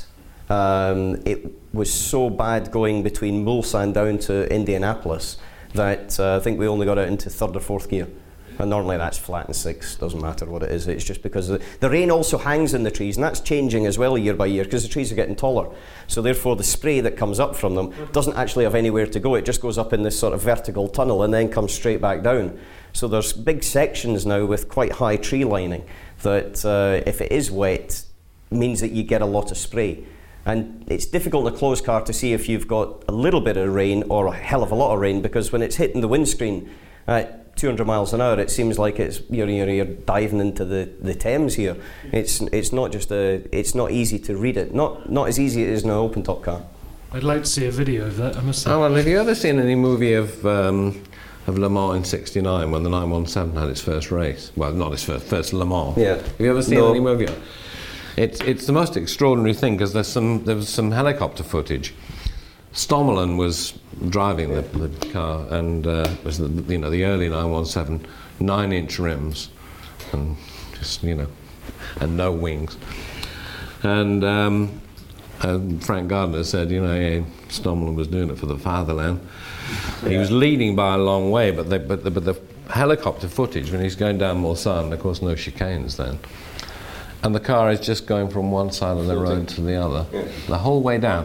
Um, it was so bad going between Mulsanne down to Indianapolis that uh, I think we only got it into third or fourth gear. And normally that's flat and six, doesn't matter what it is. It's just because the, the rain also hangs in the trees, and that's changing as well year by year because the trees are getting taller. So therefore the spray that comes up from them doesn't actually have anywhere to go. It just goes up in this sort of vertical tunnel and then comes straight back down. So there's big sections now with quite high tree lining that uh, if it is wet, means that you get a lot of spray. And it's difficult in a closed car to see if you've got a little bit of rain or a hell of a lot of rain, because when it's hitting the windscreen at two hundred miles an hour, it seems like it's you're, you're, you're diving into the, the Thames here. It's it's not just a it's not easy to read it. Not not as easy as it is in an open top car. I'd like to see a video of that, I must say. Oh, well, have you ever seen any movie of um, of Le Mans in sixty-nine when the nine one seven had its first race? Well, not its first, first Le Mans. Yeah. Have you ever seen No. any movie of it? It's it's the most extraordinary thing because there's some there was some helicopter footage. Stommelen was driving the, the car, and uh, it was the, you know the early nine one seven, nine-inch rims, and just you know, and no wings. And um, uh, Frank Gardner said, you know, yeah, Stommelen was doing it for the fatherland. He was leading by a long way, but the, but the, but the helicopter footage when he's going down Mulsanne, of course, no chicanes then. And the car is just going from one side of the road to the other, the whole way down.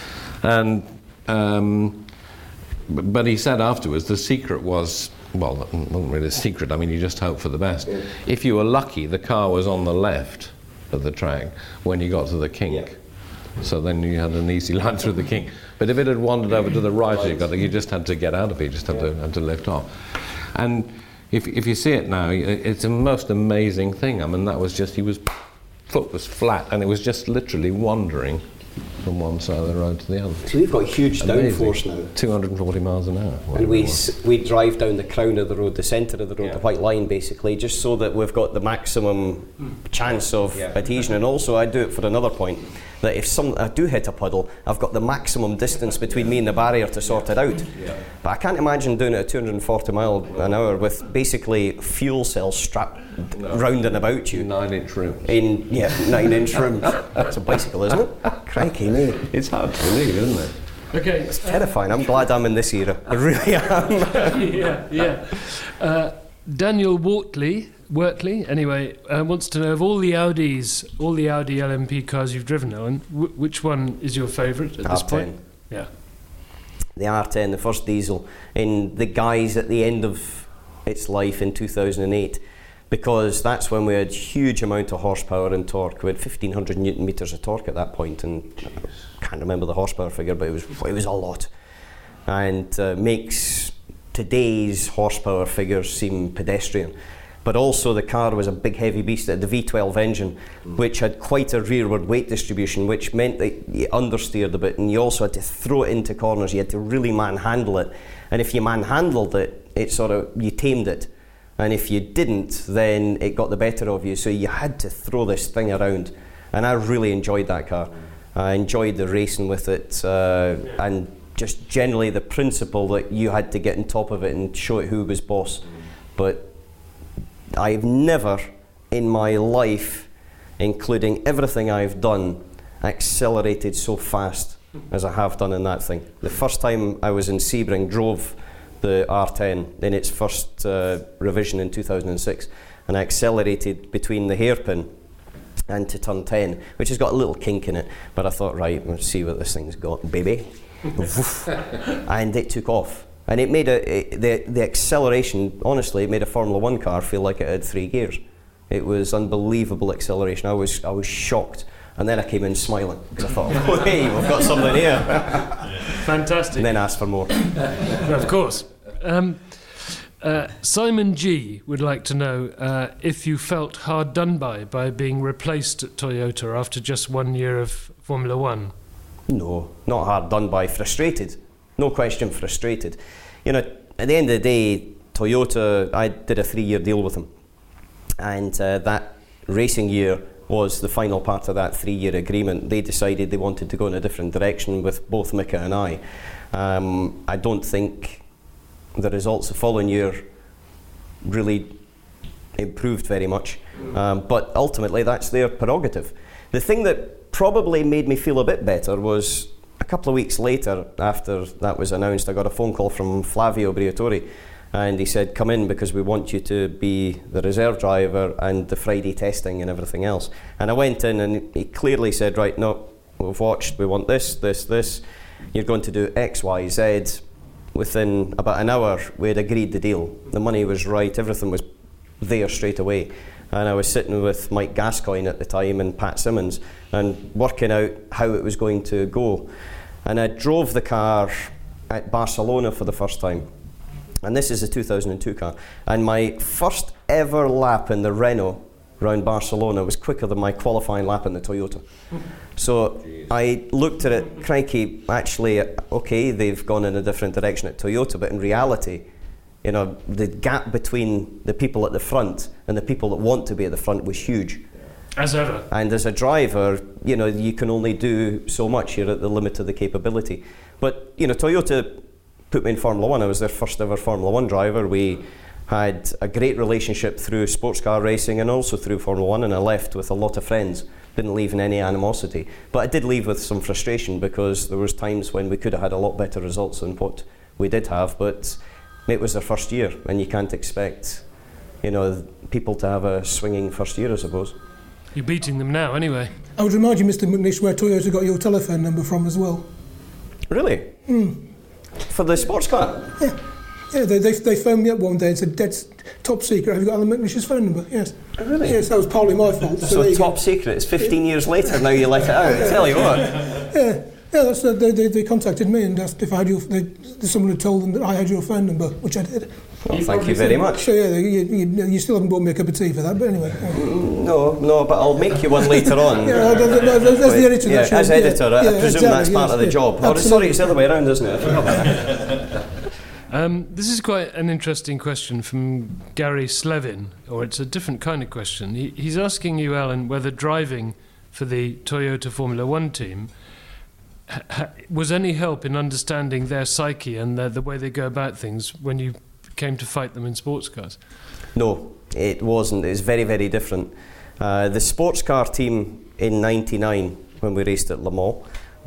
And um, b- but he said afterwards the secret was, well, it wasn't really a secret, I mean, you just hope for the best. Yeah. If you were lucky, the car was on the left of the track when you got to the kink. Yeah. So then you had an easy line through the kink. But if it had wandered over to the right, you got, you just had to get out of it, you just had, yeah. to, had to lift off. And if if you see it now, it's a most amazing thing. I mean, that was just, he was, foot was flat, and it was just literally wandering from one side of the road to the other. So we've got huge Amazing. downforce now. two hundred forty miles an hour. And we s- we drive down the crown of the road, the centre of the road, Yeah. the white line basically, just so that we've got the maximum chance of Yeah. adhesion. And also I do it for another point, that if some I do hit a puddle, I've got the maximum distance between me and the barrier to sort it out. Yeah. But I can't imagine doing it at two hundred forty mile an hour with basically fuel cells strapped No. round and about you. Nine-inch rims. In, yeah, nine-inch rims. It's a bicycle, isn't it? Crikey me. It's hard to believe, isn't it? Okay. It's terrifying. I'm glad I'm in this era. I really am. yeah, yeah. Uh, Daniel Wortley, Wortley, anyway, uh, wants to know, of all the Audis, all the Audi L M P cars you've driven, Owen, w- which one is your favourite at this R ten. point? Yeah. The R ten, the first diesel, in the guise at the end of its life in two thousand eight, because that's when we had huge amount of horsepower and torque. We had fifteen hundred newton meters of torque at that point, and I can't remember the horsepower figure, but it was it was a lot, and uh, makes today's horsepower figures seem pedestrian. But also the car was a big heavy beast. It had the V twelve engine, mm. which had quite a rearward weight distribution, which meant that you understeered a bit, and you also had to throw it into corners. You had to really manhandle it, and if you manhandled it, it sort of you tamed it, and if you didn't, then it got the better of you. So you had to throw this thing around, and I really enjoyed that car. I enjoyed the racing with it, uh, and just generally the principle that you had to get on top of it and show it who was boss. But I've never in my life, including everything I've done, accelerated so fast as I have done in that thing. The first time I was in Sebring, drove the R ten in its first uh, revision in two thousand six, and I accelerated between the hairpin and to turn ten, which has got a little kink in it, but I thought, right, let's see what this thing's got, baby. And it took off. And it made a, it, the, the acceleration, honestly, it made a Formula One car feel like it had three gears. It was unbelievable acceleration. I was I was shocked. And then I came in smiling, because I thought, oh, hey, we've got something here. Fantastic. And then asked for more. Of course. Um, uh, Simon G would like to know uh, if you felt hard done by by being replaced at Toyota after just one year of Formula One. No, not hard done by. Frustrated. No question, frustrated. You know, at the end of the day, Toyota, I did a three-year deal with them. And uh, that racing year was the final part of that three-year agreement. They decided they wanted to go in a different direction with both Mika and I. Um, I don't think the results the following year really improved very much. Um, but ultimately, that's their prerogative. The thing that what probably made me feel a bit better was a couple of weeks later, after that was announced, I got a phone call from Flavio Briatore, and he said, come in because we want you to be the reserve driver and the Friday testing and everything else. And I went in and he clearly said, right, no, we've watched, we want this, this, this. You're going to do X, Y, Z. Within about an hour, we had agreed the deal. The money was right, everything was there straight away. And I was sitting with Mike Gascoigne at the time and Pat Simmons and working out how it was going to go. And I drove the car at Barcelona for the first time. And this is a two thousand two car. And my first ever lap in the Renault around Barcelona was quicker than my qualifying lap in the Toyota. So Jeez. I looked at it, crikey, actually, okay, they've gone in a different direction at Toyota, but in reality, you know, the gap between the people at the front and the people that want to be at the front was huge. As ever. And as a driver, you know, you can only do so much. You're at the limit of the capability. But, you know, Toyota put me in Formula One. I was their first ever Formula One driver. We had a great relationship through sports car racing and also through Formula One, and I left with a lot of friends. Didn't leave in any animosity. But I did leave with some frustration because there was times when we could have had a lot better results than what we did have, but it was their first year, and you can't expect, you know, people to have a swinging first year, I suppose. You're beating them now, anyway. I would remind you, Mister McNish, where Toyota got your telephone number from as well. Really? Mm. For the sports car? Yeah. Yeah, they, they they phoned me up one day and said, "That's top secret. Have you got Alan McNish's phone number?" Yes. Oh, really? Yes, that was partly my fault. So, so top go. secret. It's fifteen yeah. years later now. You let it out. I tell you what. Yeah, yeah. That's uh, they, they they contacted me and asked if I had your. They, someone had told them that I had your phone number, which I did. Well, thank you very much. So yeah, you, you, you still haven't bought me a cup of tea for that, but anyway. Yeah. No, no, but I'll make you one later on. yeah, that's, that's the editor. Yeah, that as editor, yeah, I yeah, presume exactly, that's part yes, of the yeah, job. Oh, sorry, it's the other way around, isn't it? I forgot about that. Um, this is quite an interesting question from Gary Slevin, or it's a different kind of question. He, he's asking you, Alan, whether driving for the Toyota Formula One team ha- ha- was any help in understanding their psyche and the, the way they go about things when you came to fight them in sports cars. No, it wasn't. It was very, very different. Uh, the sports car team in ninety-nine, when we raced at Le Mans,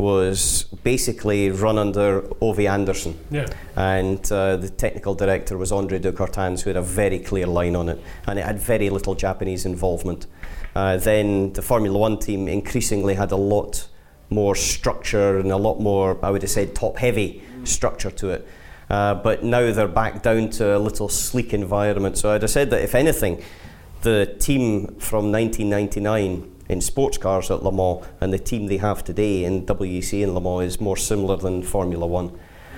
was basically run under Ove Anderson. Yeah. And uh, the technical director was Andre de Cortans, who had a very clear line on it, and it had very little Japanese involvement. Uh, then the Formula One team increasingly had a lot more structure and a lot more, I would have said, top-heavy structure to it. Uh, but now they're back down to a little sleek environment. So I'd have said that if anything, the team from nineteen ninety-nine in sports cars at Le Mans and the team they have today in W E C in Le Mans is more similar than Formula One.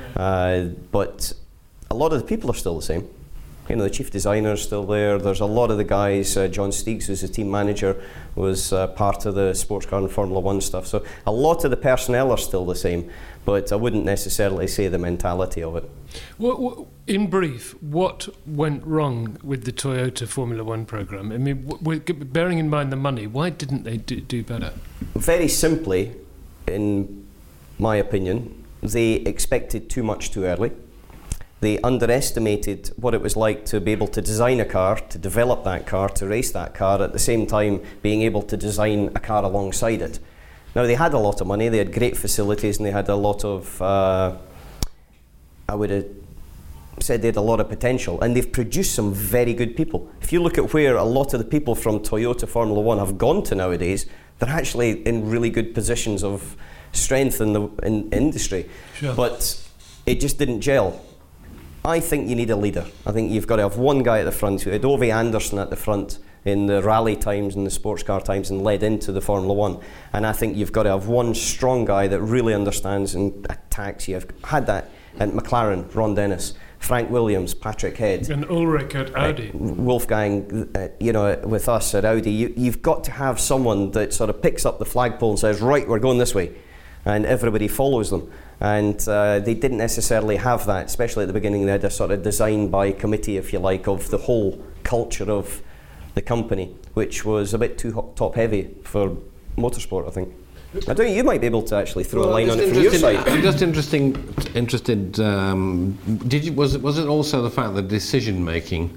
Uh, but a lot of the people are still the same. You know, the chief designer is still there. There's a lot of the guys, uh, John Steegs, who's the team manager, was uh, part of the sports car and Formula One stuff. So a lot of the personnel are still the same, but I wouldn't necessarily say the mentality of it. What, what, in brief, what went wrong with the Toyota Formula One program? I mean, w- w- bearing in mind the money, why didn't they do, do better? Very simply, in my opinion, they expected too much too early. They underestimated what it was like to be able to design a car, to develop that car, to race that car, at the same time being able to design a car alongside it. Now, they had a lot of money, they had great facilities, and they had a lot of, uh, I would have said they had a lot of potential, and they've produced some very good people. If you look at where a lot of the people from Toyota Formula One have gone to nowadays, they're actually in really good positions of strength in the in industry. Sure. But it just didn't gel. I think you need a leader. I think you've got to have one guy at the front. You had Ove Anderson at the front in the rally times and the sports car times and led into the Formula One. And I think you've got to have one strong guy that really understands and attacks. You've had that at McLaren, Ron Dennis, Frank Williams, Patrick Head. And Ulrich at Audi. Uh, Wolfgang, uh, you know, with us at Audi. You, you've got to have someone that sort of picks up the flagpole and says, right, we're going this way. And everybody follows them. And uh, they didn't necessarily have that, especially at the beginning. They had a sort of design by committee, if you like, of the whole culture of the company, which was a bit too ho- top heavy for motorsport, I think. I don't know, you might be able to actually throw well, a line on it from your side. I'm just interesting, interested, um, did you, was, it, was it also the fact that decision making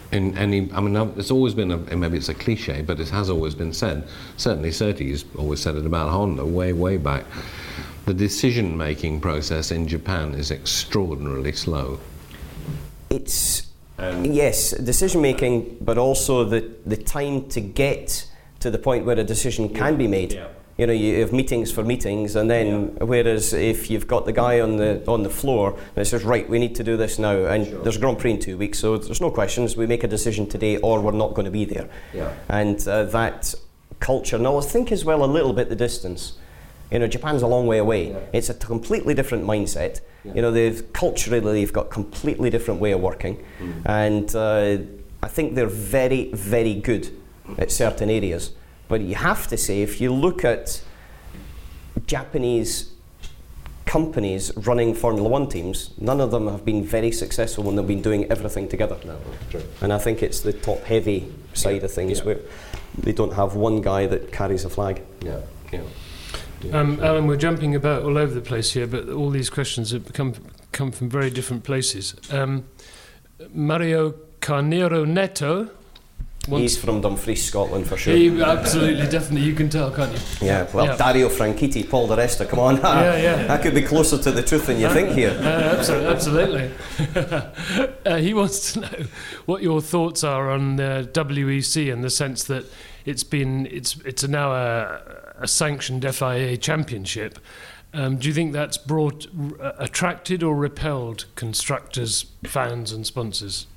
in any, I mean, it's always been, a, maybe it's a cliche, but it has always been said, certainly Surtees always said it about Honda way, way back, the decision-making process in Japan is extraordinarily slow. It's, um, yes, decision-making, but also the, the time to get to the point where a decision can yeah, be made. Yeah. You know, you have meetings for meetings, and then yeah. whereas if you've got the guy on the on the floor that says, right, we need to do this now, and sure. there's a Grand Prix in two weeks, so there's no questions, we make a decision today or we're not going to be there. Yeah. And uh, that culture, now I think as well a little bit the distance. You know, Japan's a long way away. Yeah. It's a completely different mindset. Yeah. You know, they've culturally they've got a completely different way of working, mm. and uh, I think they're very, very good at certain areas. But you have to say, if you look at Japanese companies running Formula One teams, none of them have been very successful when they've been doing everything together. No, true. And I think it's the top-heavy side yeah. of things yeah. where they don't have one guy that carries a flag. Yeah, yeah. Um, Alan, we're jumping about all over the place here, but all these questions have come come from very different places. Um, Mario Carneiro Neto. He's from Dumfries, Scotland, for sure. He, absolutely, definitely, you can tell, can't you? Yeah, well, yeah. Dario Franchitti, Paul Di Resta, come on. yeah, yeah. That could be closer to the truth than you think here. Uh, absolutely. absolutely. uh, he wants to know what your thoughts are on uh, W E C in the sense that it's been, it's it's now a, a sanctioned F I A championship. Um, do you think that's brought, uh, attracted or repelled constructors, fans and sponsors?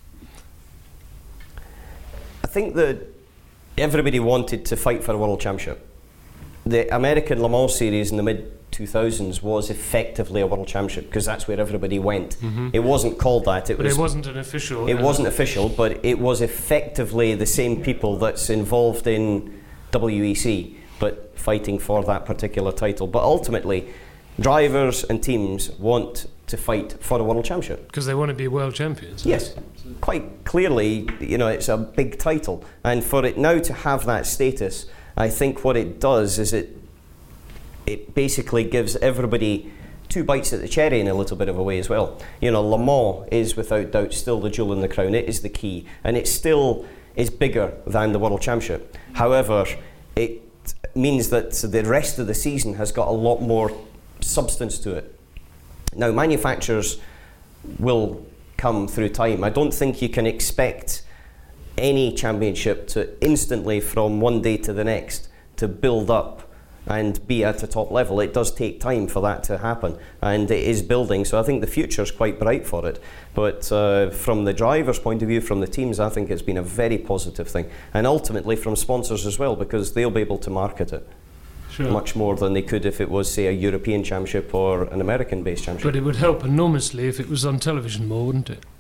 I think that everybody wanted to fight for a world championship. The American Le Mans series in the mid two thousands was effectively a world championship because that's where everybody went. Mm-hmm. It wasn't called that. It but was, it wasn't an official. It uh, wasn't official, but it was effectively the same people that's involved in W E C, but fighting for that particular title. But ultimately, drivers and teams want to fight for a world championship because they want to be world champions. Yes, quite clearly, you know, it's a big title, and for it now to have that status, I think what it does is it it basically gives everybody two bites at the cherry in a little bit of a way as well. You know, Le Mans is without doubt still the jewel in the crown. It is the key, and it still is bigger than the world championship. However, it means that the rest of the season has got a lot more substance to it. Now, manufacturers will come through time. I don't think you can expect any championship to instantly, from one day to the next, to build up and be at a top level. It does take time for that to happen, and it is building, so I think the future is quite bright for it. But uh, from the driver's point of view, from the teams, I think it's been a very positive thing, and ultimately from sponsors as well, because they'll be able to market it. Sure. Much more than they could if it was, say, a European championship or an American-based championship. But it would help enormously if it was on television more, wouldn't it?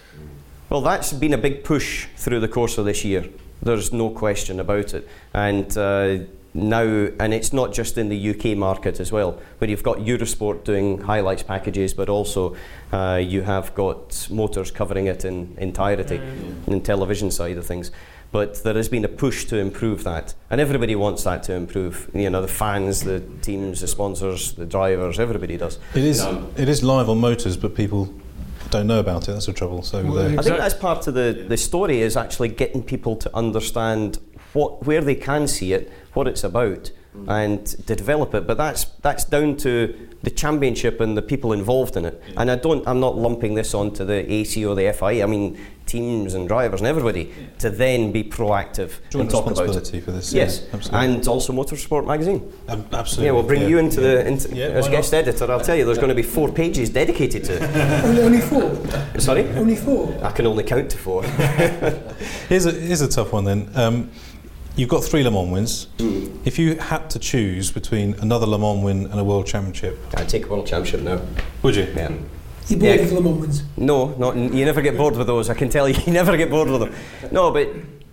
Well, that's been a big push through the course of this year. There's no question about it. And uh, now, and it's not just in the U K market as well, where you've got Eurosport doing highlights packages, but also uh, you have got Motors covering it in entirety, mm. in television side of things. But there has been a push to improve that, and everybody wants that to improve. You know, the fans, the teams, the sponsors, the drivers, everybody does. It is um, it is live on Motors, but people don't know about it. That's the trouble. So well, exactly. I think that's part of the, the story, is actually getting people to understand what where they can see it, what it's about, mm. and to develop it. But that's that's down to the championship and the people involved in it. Yeah. And I don't I'm not lumping this onto the A C or the F I A. I mean, teams and drivers and everybody, yeah. to then be proactive Joint and talk about it. For this, yes, yeah, absolutely. And also Motorsport magazine. Um, absolutely. Yeah, we'll bring yeah. you into yeah. the into, yeah, as guest not? editor. I'll tell you, there's going to be four pages dedicated to it. only, only four. Sorry, only four. I can only count to four. here's a here's a tough one then. Um, You've got three Le Mans wins. Mm. If you had to choose between another Le Mans win and a World Championship, I'd take a World Championship now. Would you? Yeah. You bored yeah. with Le Mans wins? No, not, you never get bored with those. I can tell you, you never get bored with them. No, but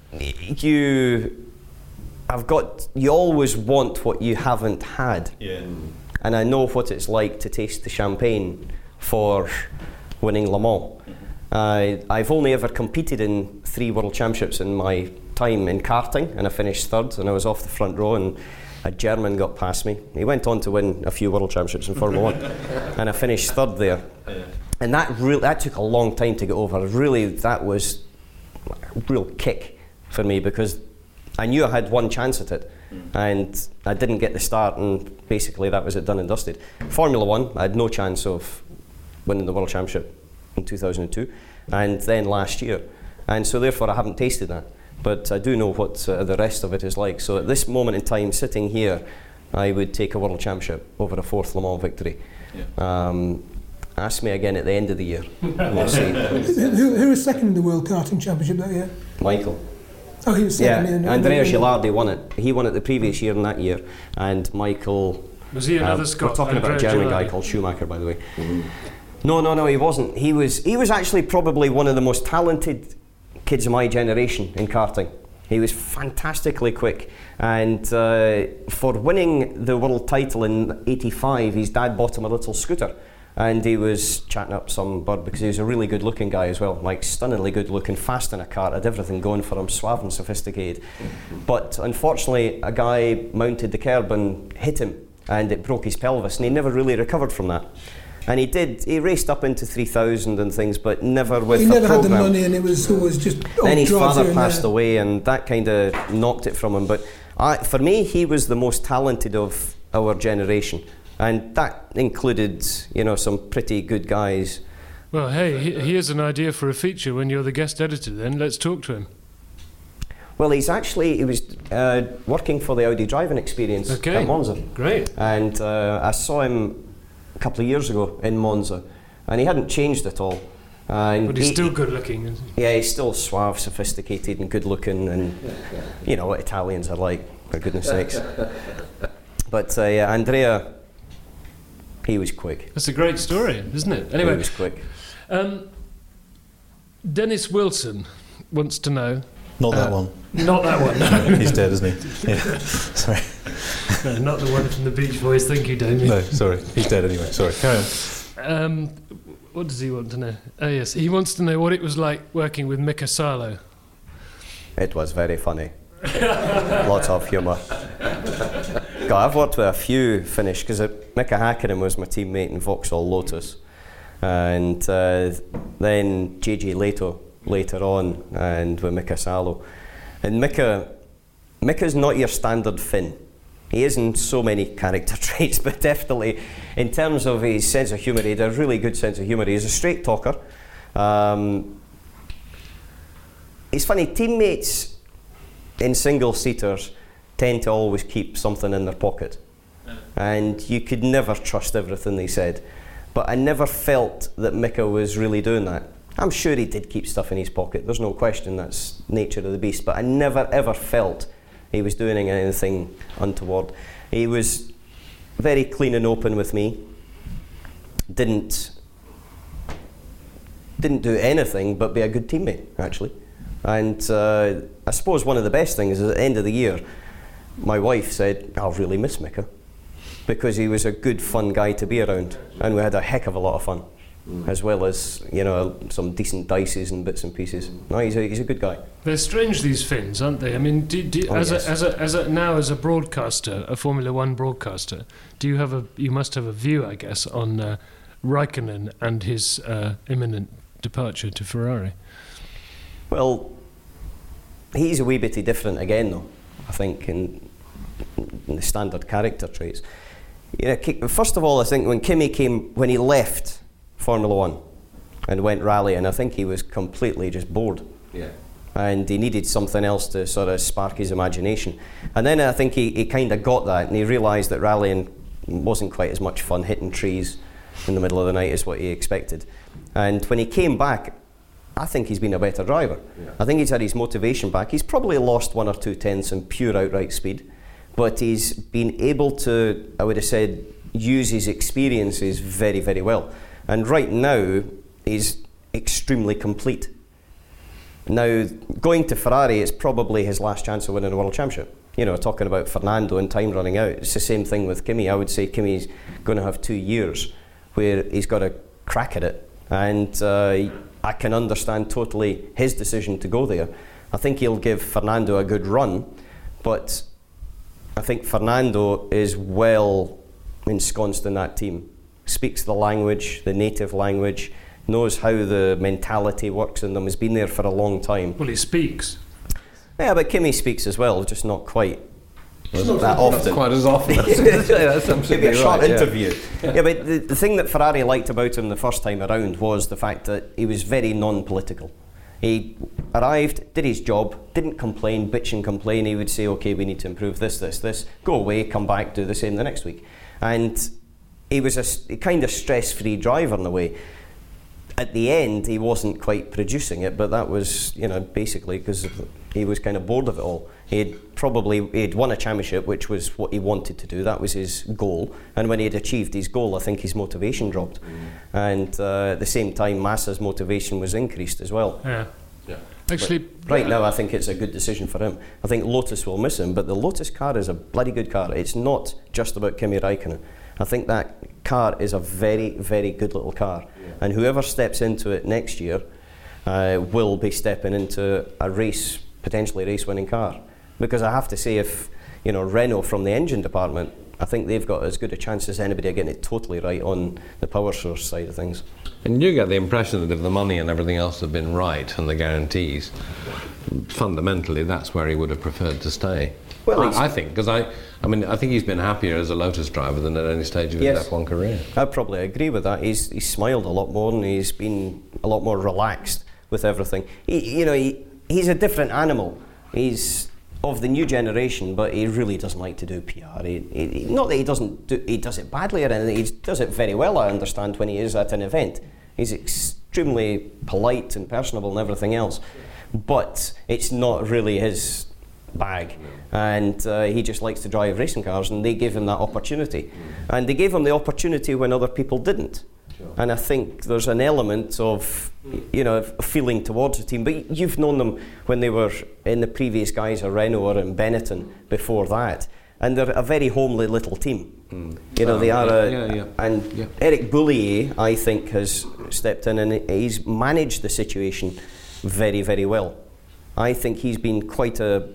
you, I've got. You always want what you haven't had. Yeah. And I know what it's like to taste the champagne for winning Le Mans. Uh, I've only ever competed in three World Championships in my time in karting, and I finished third, and I was off the front row, and a German got past me. He went on to win a few World Championships in Formula One, and I finished third there. And that really that took a long time to get over. Really, that was a real kick for me, because I knew I had one chance at it, mm. and I didn't get the start, and basically that was it, done and dusted. Formula One, I had no chance of winning the World Championship in two thousand two, and then last year, and so therefore I haven't tasted that, but I do know what uh, the rest of it is like. So at this moment in time, sitting here, I would take a World Championship over a fourth Le Mans victory. Yeah. Um, ask me again at the end of the year, and we'll see. who, who was second in the World Karting Championship that year? Michael. Oh, he was second. Yeah, in, Andrea in, Gilardi won it. He won it the previous year and that year, and Michael. Was he another uh, Scot? We're talking Andrea about a German Gilardi. guy called Schumacher, by the way. Mm-hmm. No, no, no, he wasn't. He was. He was actually probably one of the most talented kids of my generation in karting. He was fantastically quick, and uh, for winning the world title in eighty-five, his dad bought him a little scooter, and he was chatting up some bird because he was a really good-looking guy as well, like stunningly good-looking, fast in a car, had everything going for him, suave and sophisticated. But unfortunately, a guy mounted the curb and hit him, and it broke his pelvis, and he never really recovered from that. And he did, he raced up into three thousand and things, but never with he a never program. had the money, and it was always just. Then his father and passed there. away, and that kind of knocked it from him. But I, for me, he was the most talented of our generation, and that included, you know, some pretty good guys. Well, hey, he, here's an idea for a feature when you're the guest editor. Then let's talk to him. Well, he's actually he was uh, working for the Audi driving experience okay. at Monza. Great. And uh, I saw him a couple of years ago in Monza, and he hadn't changed at all. Uh, but he's he, still good looking, isn't he? Yeah, he's still suave, sophisticated and good looking, and you know what Italians are like, for goodness sakes. But uh, yeah, Andrea, he was quick. That's a great story, isn't it? Anyway, he was quick. Um, Dennis Wilson wants to know. Not that uh, one. Not that one. No. He's dead, isn't he? Yeah. Sorry. No, not the one from the Beach Boys. Thank you, Damien. No, sorry. He's dead anyway. Sorry. Carry on. Um, what does he want to know? Oh yes, he wants to know what it was like working with Mika Salo. It was very funny. Lots of humour. God, I've worked with a few Finnish, because Mika Häkkinen was my teammate in Vauxhall Lotus, and uh, then J J Leto later on, and with Mika Salo. And Mika, Mika's not your standard Finn. He is in so many character traits, but definitely in terms of his sense of humour, he had a really good sense of humour. He's a straight talker. Um, it's funny, teammates in single-seaters tend to always keep something in their pocket. And you could never trust everything they said. But I never felt that Mika was really doing that. I'm sure he did keep stuff in his pocket, there's no question, that's nature of the beast, but I never ever felt he was doing anything untoward. He was very clean and open with me, didn't didn't do anything but be a good teammate, actually. And uh, I suppose one of the best things is at the end of the year, my wife said, I'll really miss Mika, because he was a good, fun guy to be around, and we had a heck of a lot of fun. Mm. As well as, you know, some decent dices and bits and pieces. No, he's a, he's a good guy. They're strange, these Finns, aren't they? I mean, do, do, oh, as, yes. a, as, a, as a now as a broadcaster, a Formula One broadcaster, do you have a you must have a view, I guess, on uh, Raikkonen and his uh, imminent departure to Ferrari? Well, he's a wee bitty different again, though. I think in, in the standard character traits. You know, first of all, I think when Kimi came, when he left Formula One and went rallying, I think he was completely just bored. Yeah. And he needed something else to sort of spark his imagination. And then I think he, he kind of got that, and he realised that rallying wasn't quite as much fun hitting trees in the middle of the night as what he expected. And when he came back, I think he's been a better driver. Yeah. I think he's had his motivation back. He's probably lost one or two tenths in pure outright speed, but he's been able to, I would have said, use his experiences very, very well. And right now, he's extremely complete. Now, going to Ferrari is probably his last chance of winning a world championship. You know, talking about Fernando and time running out, it's the same thing with Kimi. I would say Kimi's going to have two years where he's got a crack at it. And uh, I can understand totally his decision to go there. I think he'll give Fernando a good run, but I think Fernando is well ensconced in that team. Speaks the language, the native language, knows how the mentality works in them, has been there for a long time. Well, he speaks. Yeah, but Kimi speaks as well, just not quite that often. Not quite as often. That's absolutely Maybe a short right, yeah. interview. Yeah, but the, the thing that Ferrari liked about him the first time around was the fact that he was very non-political. He arrived, did his job, didn't complain, bitch and complain. He would say, okay, we need to improve this, this, this. Go away, come back, do the same the next week. And he was a, a kind of stress-free driver in a way. At the end, he wasn't quite producing it, but that was, you know, basically because he was kind of bored of it all. He had probably he'd won a championship, which was what he wanted to do. That was his goal. And when he had achieved his goal, I think his motivation dropped. Mm. And uh, at the same time, Massa's motivation was increased as well. Yeah. Yeah. Actually, but right now, I think it's a good decision for him. I think Lotus will miss him, but the Lotus car is a bloody good car. It's not just about Kimi Räikkönen. I think that car is a very, very good little car. Yeah. And whoever steps into it next year uh, will be stepping into a race, potentially race-winning car. Because I have to say, if you know Renault from the engine department, I think they've got as good a chance as anybody of getting it totally right on the power source side of things. And you get the impression that if the money and everything else had been right and the guarantees, fundamentally that's where he would have preferred to stay. Well, I, I think, because I, I mean, I think he's been happier as a Lotus driver than at any stage of his yes. F one career. I probably agree with that. He's he's smiled a lot more and he's been a lot more relaxed with everything. He, you know, he, he's a different animal. He's of the new generation, but he really doesn't like to do P R. He, he, not that he doesn't do, he does it badly or anything. He does it very well, I understand, when he is at an event. He's extremely polite and personable and everything else, but it's not really his bag. And uh, he just likes to drive racing cars, and they gave him that opportunity. And they gave him the opportunity when other people didn't. And I think there's an element of, you know, feeling towards the team. But you've known them when they were in the previous guys, or Renault or in Benetton before that. And they're a very homely little team. Mm. You know, oh, they are yeah, a... Yeah, yeah. And yeah. Eric Boullier, I think, has stepped in and he's managed the situation very, very well. I think he's been quite a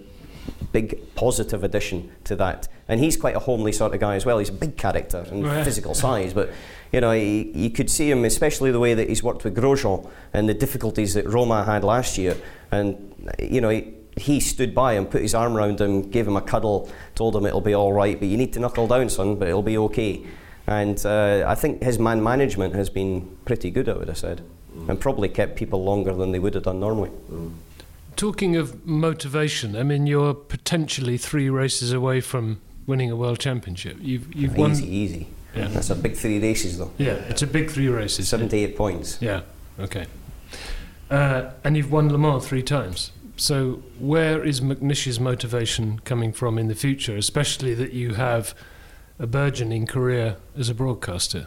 big positive addition to that. And he's quite a homely sort of guy as well. He's a big character and right. physical size, but you know, he, you could see him, especially the way that he's worked with Grosjean and the difficulties that Roma had last year. And you know, he, he stood by him, put his arm around him, gave him a cuddle, told him it'll be all right, but you need to knuckle down, son, but it'll be okay. And uh, I think his man management has been pretty good, I would have said, mm. and probably kept people longer than they would have done normally. Mm. Talking of motivation, I mean, you're potentially three races away from winning a world championship. You've you've easy, won. Easy, easy. Yeah. That's a big three races, though. Yeah, it's a big three races. seventy-eight points. Yeah. Okay. Uh, and you've won Le Mans three times. So where is McNish's motivation coming from in the future, especially that you have a burgeoning career as a broadcaster?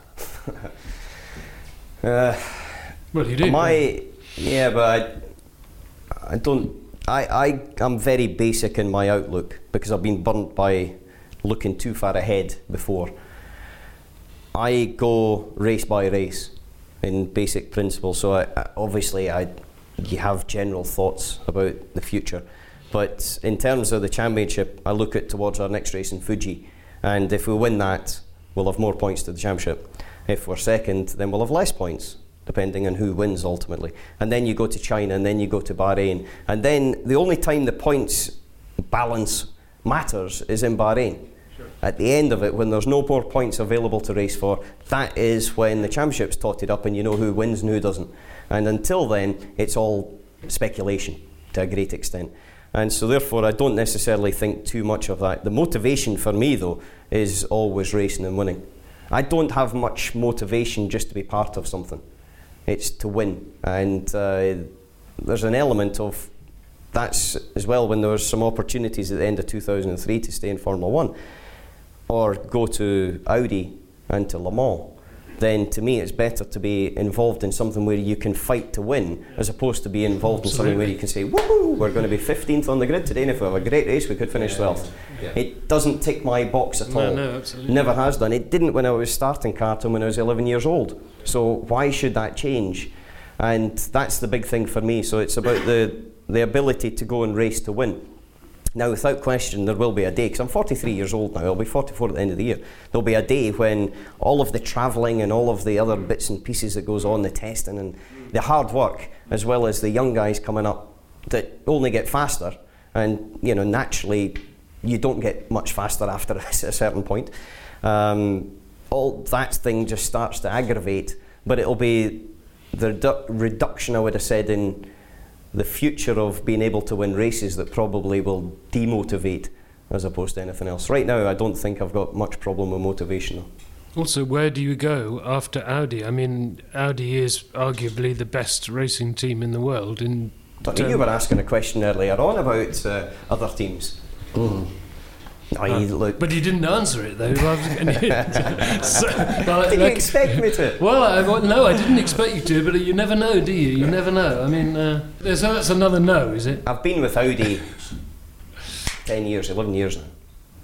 uh, well, you do. My, right? yeah, but I, I don't. I, I I'm very basic in my outlook because I've been burnt by looking too far ahead before. I go race by race in basic principles. So I, I, obviously, I you have general thoughts about the future, but in terms of the championship, I look at towards our next race in Fuji, and if we win that, we'll have more points to the championship. If we're second, then we'll have less points, depending on who wins ultimately. And then you go to China, and then you go to Bahrain, and then the only time the points balance matters is in Bahrain. Sure. At the end of it, when there's no more points available to race for, that is when the championship's totted up and you know who wins and who doesn't. And until then, it's all speculation to a great extent. And so therefore, I don't necessarily think too much of that. The motivation for me, though, is always racing and winning. I don't have much motivation just to be part of something. It's to win. And uh, there's an element of that's as well when there were some opportunities at the end of two thousand three to stay in Formula One or go to Audi and to Le Mans. Then to me it's better to be involved in something where you can fight to win as opposed to be involved Absolutely. in something where you can say, woohoo, we're going to be fifteenth on the grid today, and if we have a great race we could finish twelfth. Yeah, yeah. It doesn't tick my box at no, all. No, absolutely. Never has done. It didn't when I was starting karting when I was eleven years old. So why should that change? And that's the big thing for me. So it's about the, the ability to go and race to win. Now, without question, there will be a day, because I'm forty-three years old now, I'll be forty-four at the end of the year. There'll be a day when all of the travelling and all of the other bits and pieces that goes on, the testing and the hard work, as well as the young guys coming up that only get faster, and, you know, naturally, you don't get much faster after a certain point. Um, all that thing just starts to aggravate, but it'll be the redu- reduction, I would have said, in the future of being able to win races that probably will demotivate as opposed to anything else. Right now, I don't think I've got much problem with motivation. Also, where do you go after Audi? I mean, Audi is arguably the best racing team in the world. In Tony, you were asking a question earlier on about uh, other teams. Mm. Oh, uh, you look. But you didn't answer it, though. I was so, well, did like, you expect me to? Well, I, well, no, I didn't expect you to, but you never know, do you? You never know. I mean, uh, so that's another no, is it? I've been with Audi ten years, eleven years now.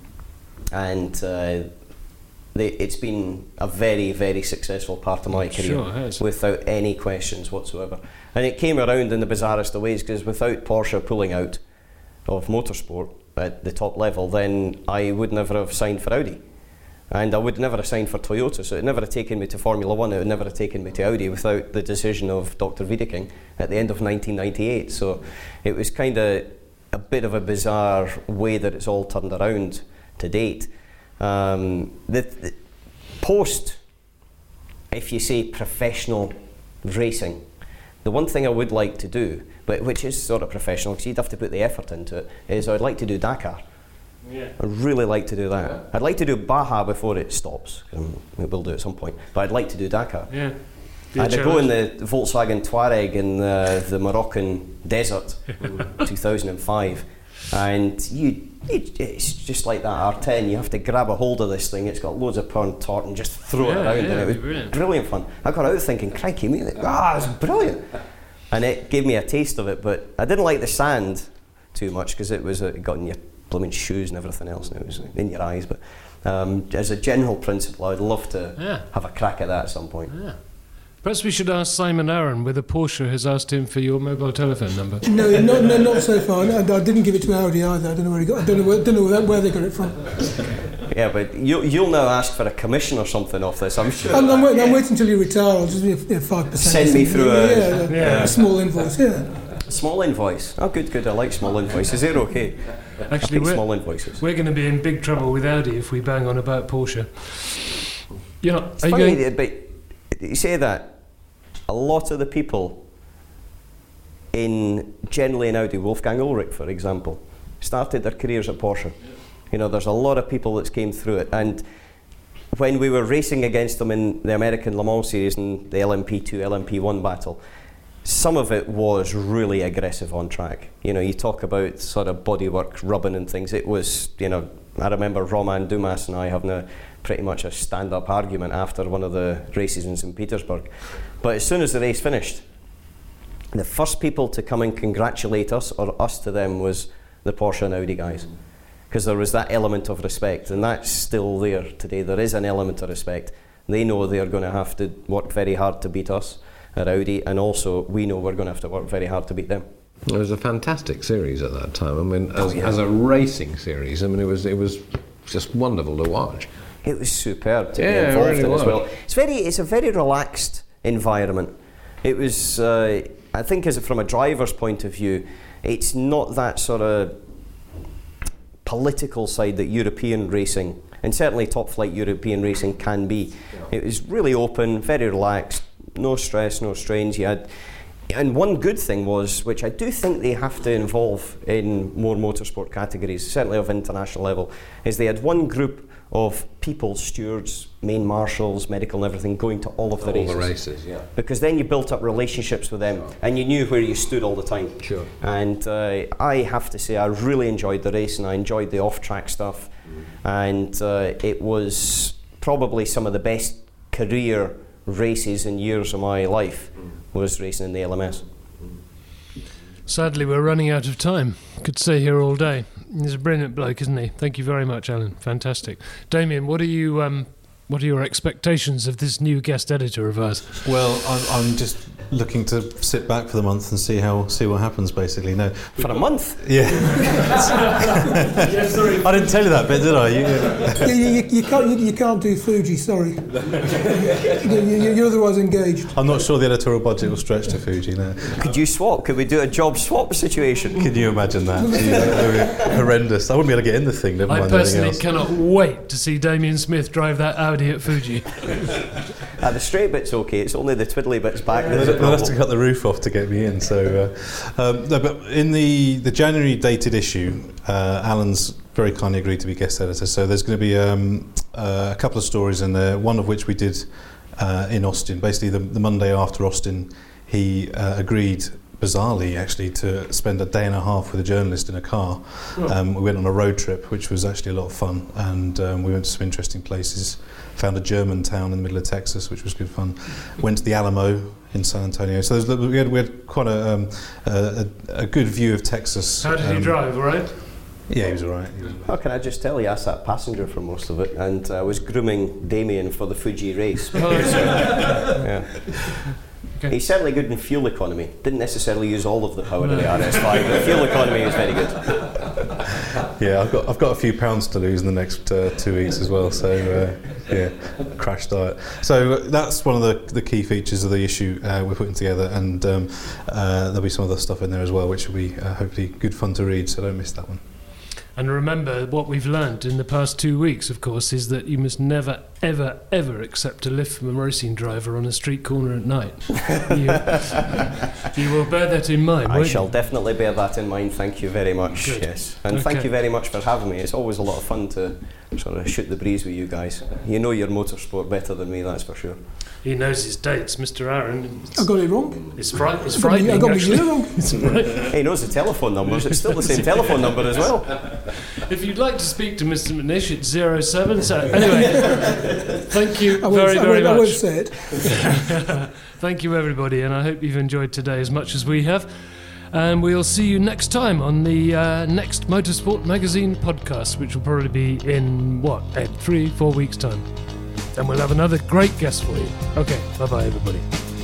And uh, they, it's been a very, very successful part of my career. Sure has. Without any questions whatsoever. And it came around in the bizarrest of ways, because without Porsche pulling out of motorsport at the top level, then I would never have signed for Audi. And I would never have signed for Toyota, so it would never have taken me to Formula One, it would never have taken me to Audi without the decision of Doctor Wiedeking at the end of nineteen ninety-eight. So it was kind of a bit of a bizarre way that it's all turned around to date. Um, the, the post, if you say professional racing, the one thing I would like to do, but which is sort of professional because you'd have to put the effort into it, is I'd like to do Dakar. Yeah. I'd really like to do that. Yeah. I'd like to do Baja before it stops. Um, we will do it at some point, but I'd like to do Dakar. Yeah. I'd go in the Volkswagen Touareg in the, the Moroccan desert in two thousand five, and you, you, it's just like that R ten. You have to grab a hold of this thing. It's got loads of power and torque and just throw yeah, it around, yeah, and it was brilliant. brilliant fun. I got out thinking, crikey me, ah, it's brilliant, and it gave me a taste of it. But I didn't like the sand too much because it was uh, it got in your blooming shoes and everything else, and it was in your eyes. But um, as a general principle, I'd love to yeah. have a crack at that at some point. Yeah. Perhaps we should ask Simon Arron whether Porsche has asked him for your mobile telephone number. No, not, no, not so far. I, I didn't give it to Audi either. I don't know where he got. I don't know where, don't know where, where they got it from. Yeah, but you, you'll now ask for a commission or something off this, I'm sure. I'm, I'm, waiting, I'm waiting until you retire. I'll just be a five percent. Send me through a, yeah, a, yeah. a small invoice. Yeah. Small invoice. Oh, good, good. I like small invoices. They're okay. Actually, we're, small invoices. We're going to be in big trouble with Audi if we bang on about Porsche. You know, it's are funny, you going... but you say that. A lot of the people in generally in Audi, Wolfgang Ulrich, for example, started their careers at Porsche. You know, there's a lot of people that came through it, and when we were racing against them in the American Le Mans series and the L M P two, L M P one battle, some of it was really aggressive on track. You know, you talk about sort of bodywork, rubbing and things. It was, you know, I remember Romain Dumas and I having a pretty much a stand-up argument after one of the races in Saint Petersburg. But as soon as the race finished, the first people to come and congratulate us, or us to them, was the Porsche and Audi guys. Because there was that element of respect, and that's still there today. There is an element of respect. They know they're going to have to work very hard to beat us at Audi, and also we know we're going to have to work very hard to beat them. It was a fantastic series at that time. I mean, as, oh, yeah. as a racing series, I mean, it was it was just wonderful to watch. It was superb to yeah, be involved really in was. as well. It's very, it's a very relaxed environment. It was, uh, I think, as from a driver's point of view, it's not that sort of political side that European racing, and certainly top flight European racing, can be. It was really open, very relaxed, no stress, no strains. You had, and one good thing was, which I do think they have to involve in more motorsport categories, certainly of international level, is they had one group of people, stewards, main marshals, medical and everything, going to all of the all races. All the races, yeah. Because then you built up relationships with them, sure. and you knew where you stood all the time. Sure. And uh, I have to say, I really enjoyed the race, and I enjoyed the off-track stuff, mm. and uh, it was probably some of the best career races and years of my life mm. was racing in the L M S. Sadly, we're running out of time. Could stay here all day. He's a brilliant bloke, isn't he? Thank you very much, Alan. Fantastic. Damien, what are you? Um, what are your expectations of this new guest editor of ours? Well, I'm, I'm just looking to sit back for the month and see how see what happens. Basically, no. For a month? Yeah. Yeah, sorry. I didn't tell you that bit, did I? You, you, you, you, can't, you, you can't do Fuji, sorry. you, you, you're otherwise engaged. I'm not sure the editorial budget will stretch to Fuji. No. Could you swap? Could we do a job swap situation? Can you imagine that? Yeah, horrendous. I wouldn't be able to get in the thing. Never I mind anything personally else. cannot wait to see Damien Smith drive that Audi at Fuji. Uh, the straight bit's okay, it's only the twiddly bits back Yeah, that's they'll a they'll have to problem. cut the roof off to get me in. So, uh, um, no, but in the, the January dated issue, uh, Alan's very kindly agreed to be guest editor. So there's going to be um, uh, a couple of stories in there. One of which we did uh, in Austin. Basically, the, the Monday after Austin, he uh, agreed, bizarrely actually, to spend a day and a half with a journalist in a car. Um, we went on a road trip, which was actually a lot of fun, and um, we went to some interesting places. Found a German town in the middle of Texas, which was good fun. Went to the Alamo in San Antonio. So there's, we, had, we had quite a, um, a, a good view of Texas. How did um, he drive, all right? Yeah, he was all right. How can I just tell you, I sat passenger for most of it, and I was grooming Damien for the Fuji race. Oh, yeah. Okay. He's certainly good in fuel economy. Didn't necessarily use all of the power of the R S five, but fuel economy is very good. Yeah, I've got I've got a few pounds to lose in the next uh, two weeks as well. So uh, yeah, crash diet. So uh, that's one of the, the key features of the issue uh, we're putting together, and um, uh, there'll be some other stuff in there as well, which will be uh, hopefully good fun to read. So don't miss that one. And remember, what we've learned in the past two weeks, of course, is that you must never, ever, ever accept a lift from a racing driver on a street corner at night. you, you will bear that in mind, I won't shall you? definitely bear that in mind. Thank you very much. Good. Yes, and thank Okay. you very much for having me. It's always a lot of fun to sort of shoot the breeze with you guys. You know your motorsport better than me, that's for sure. He knows his dates, Mister Aaron. It's, I got it wrong. it's, fri- it's I got me- frightening, I got my actually. year wrong. It's frightening. He knows the telephone numbers. It's still the same telephone number as well. If you'd like to speak to Mister Manish, it's zero seven. So anyway, thank you I won't, very, I very won't, I won't much. say it. Thank you, everybody, and I hope you've enjoyed today as much as we have. And we'll see you next time on the uh, next Motorsport Magazine podcast, which will probably be in, what, Ed, three, four weeks' time. And we'll have another great guest for you. Okay, bye-bye, everybody.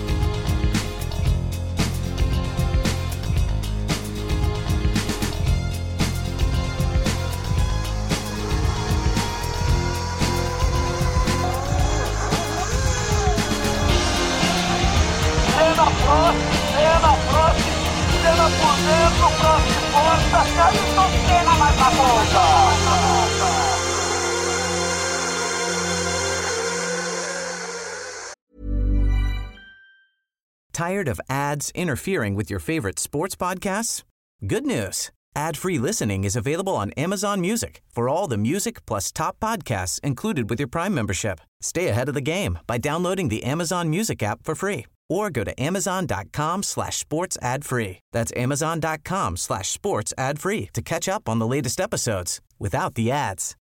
Cena Prost, Cena Prost, Cena por dentro, Prost de força, Ayrton Senna mais na ponta. Tired of ads interfering with your favorite sports podcasts? Good news. Ad-free listening is available on Amazon Music for all the music plus top podcasts included with your Prime membership. Stay ahead of the game by downloading the Amazon Music app for free or go to amazon.com slash sports ad free. That's amazon.com slash sports ad free to catch up on the latest episodes without the ads.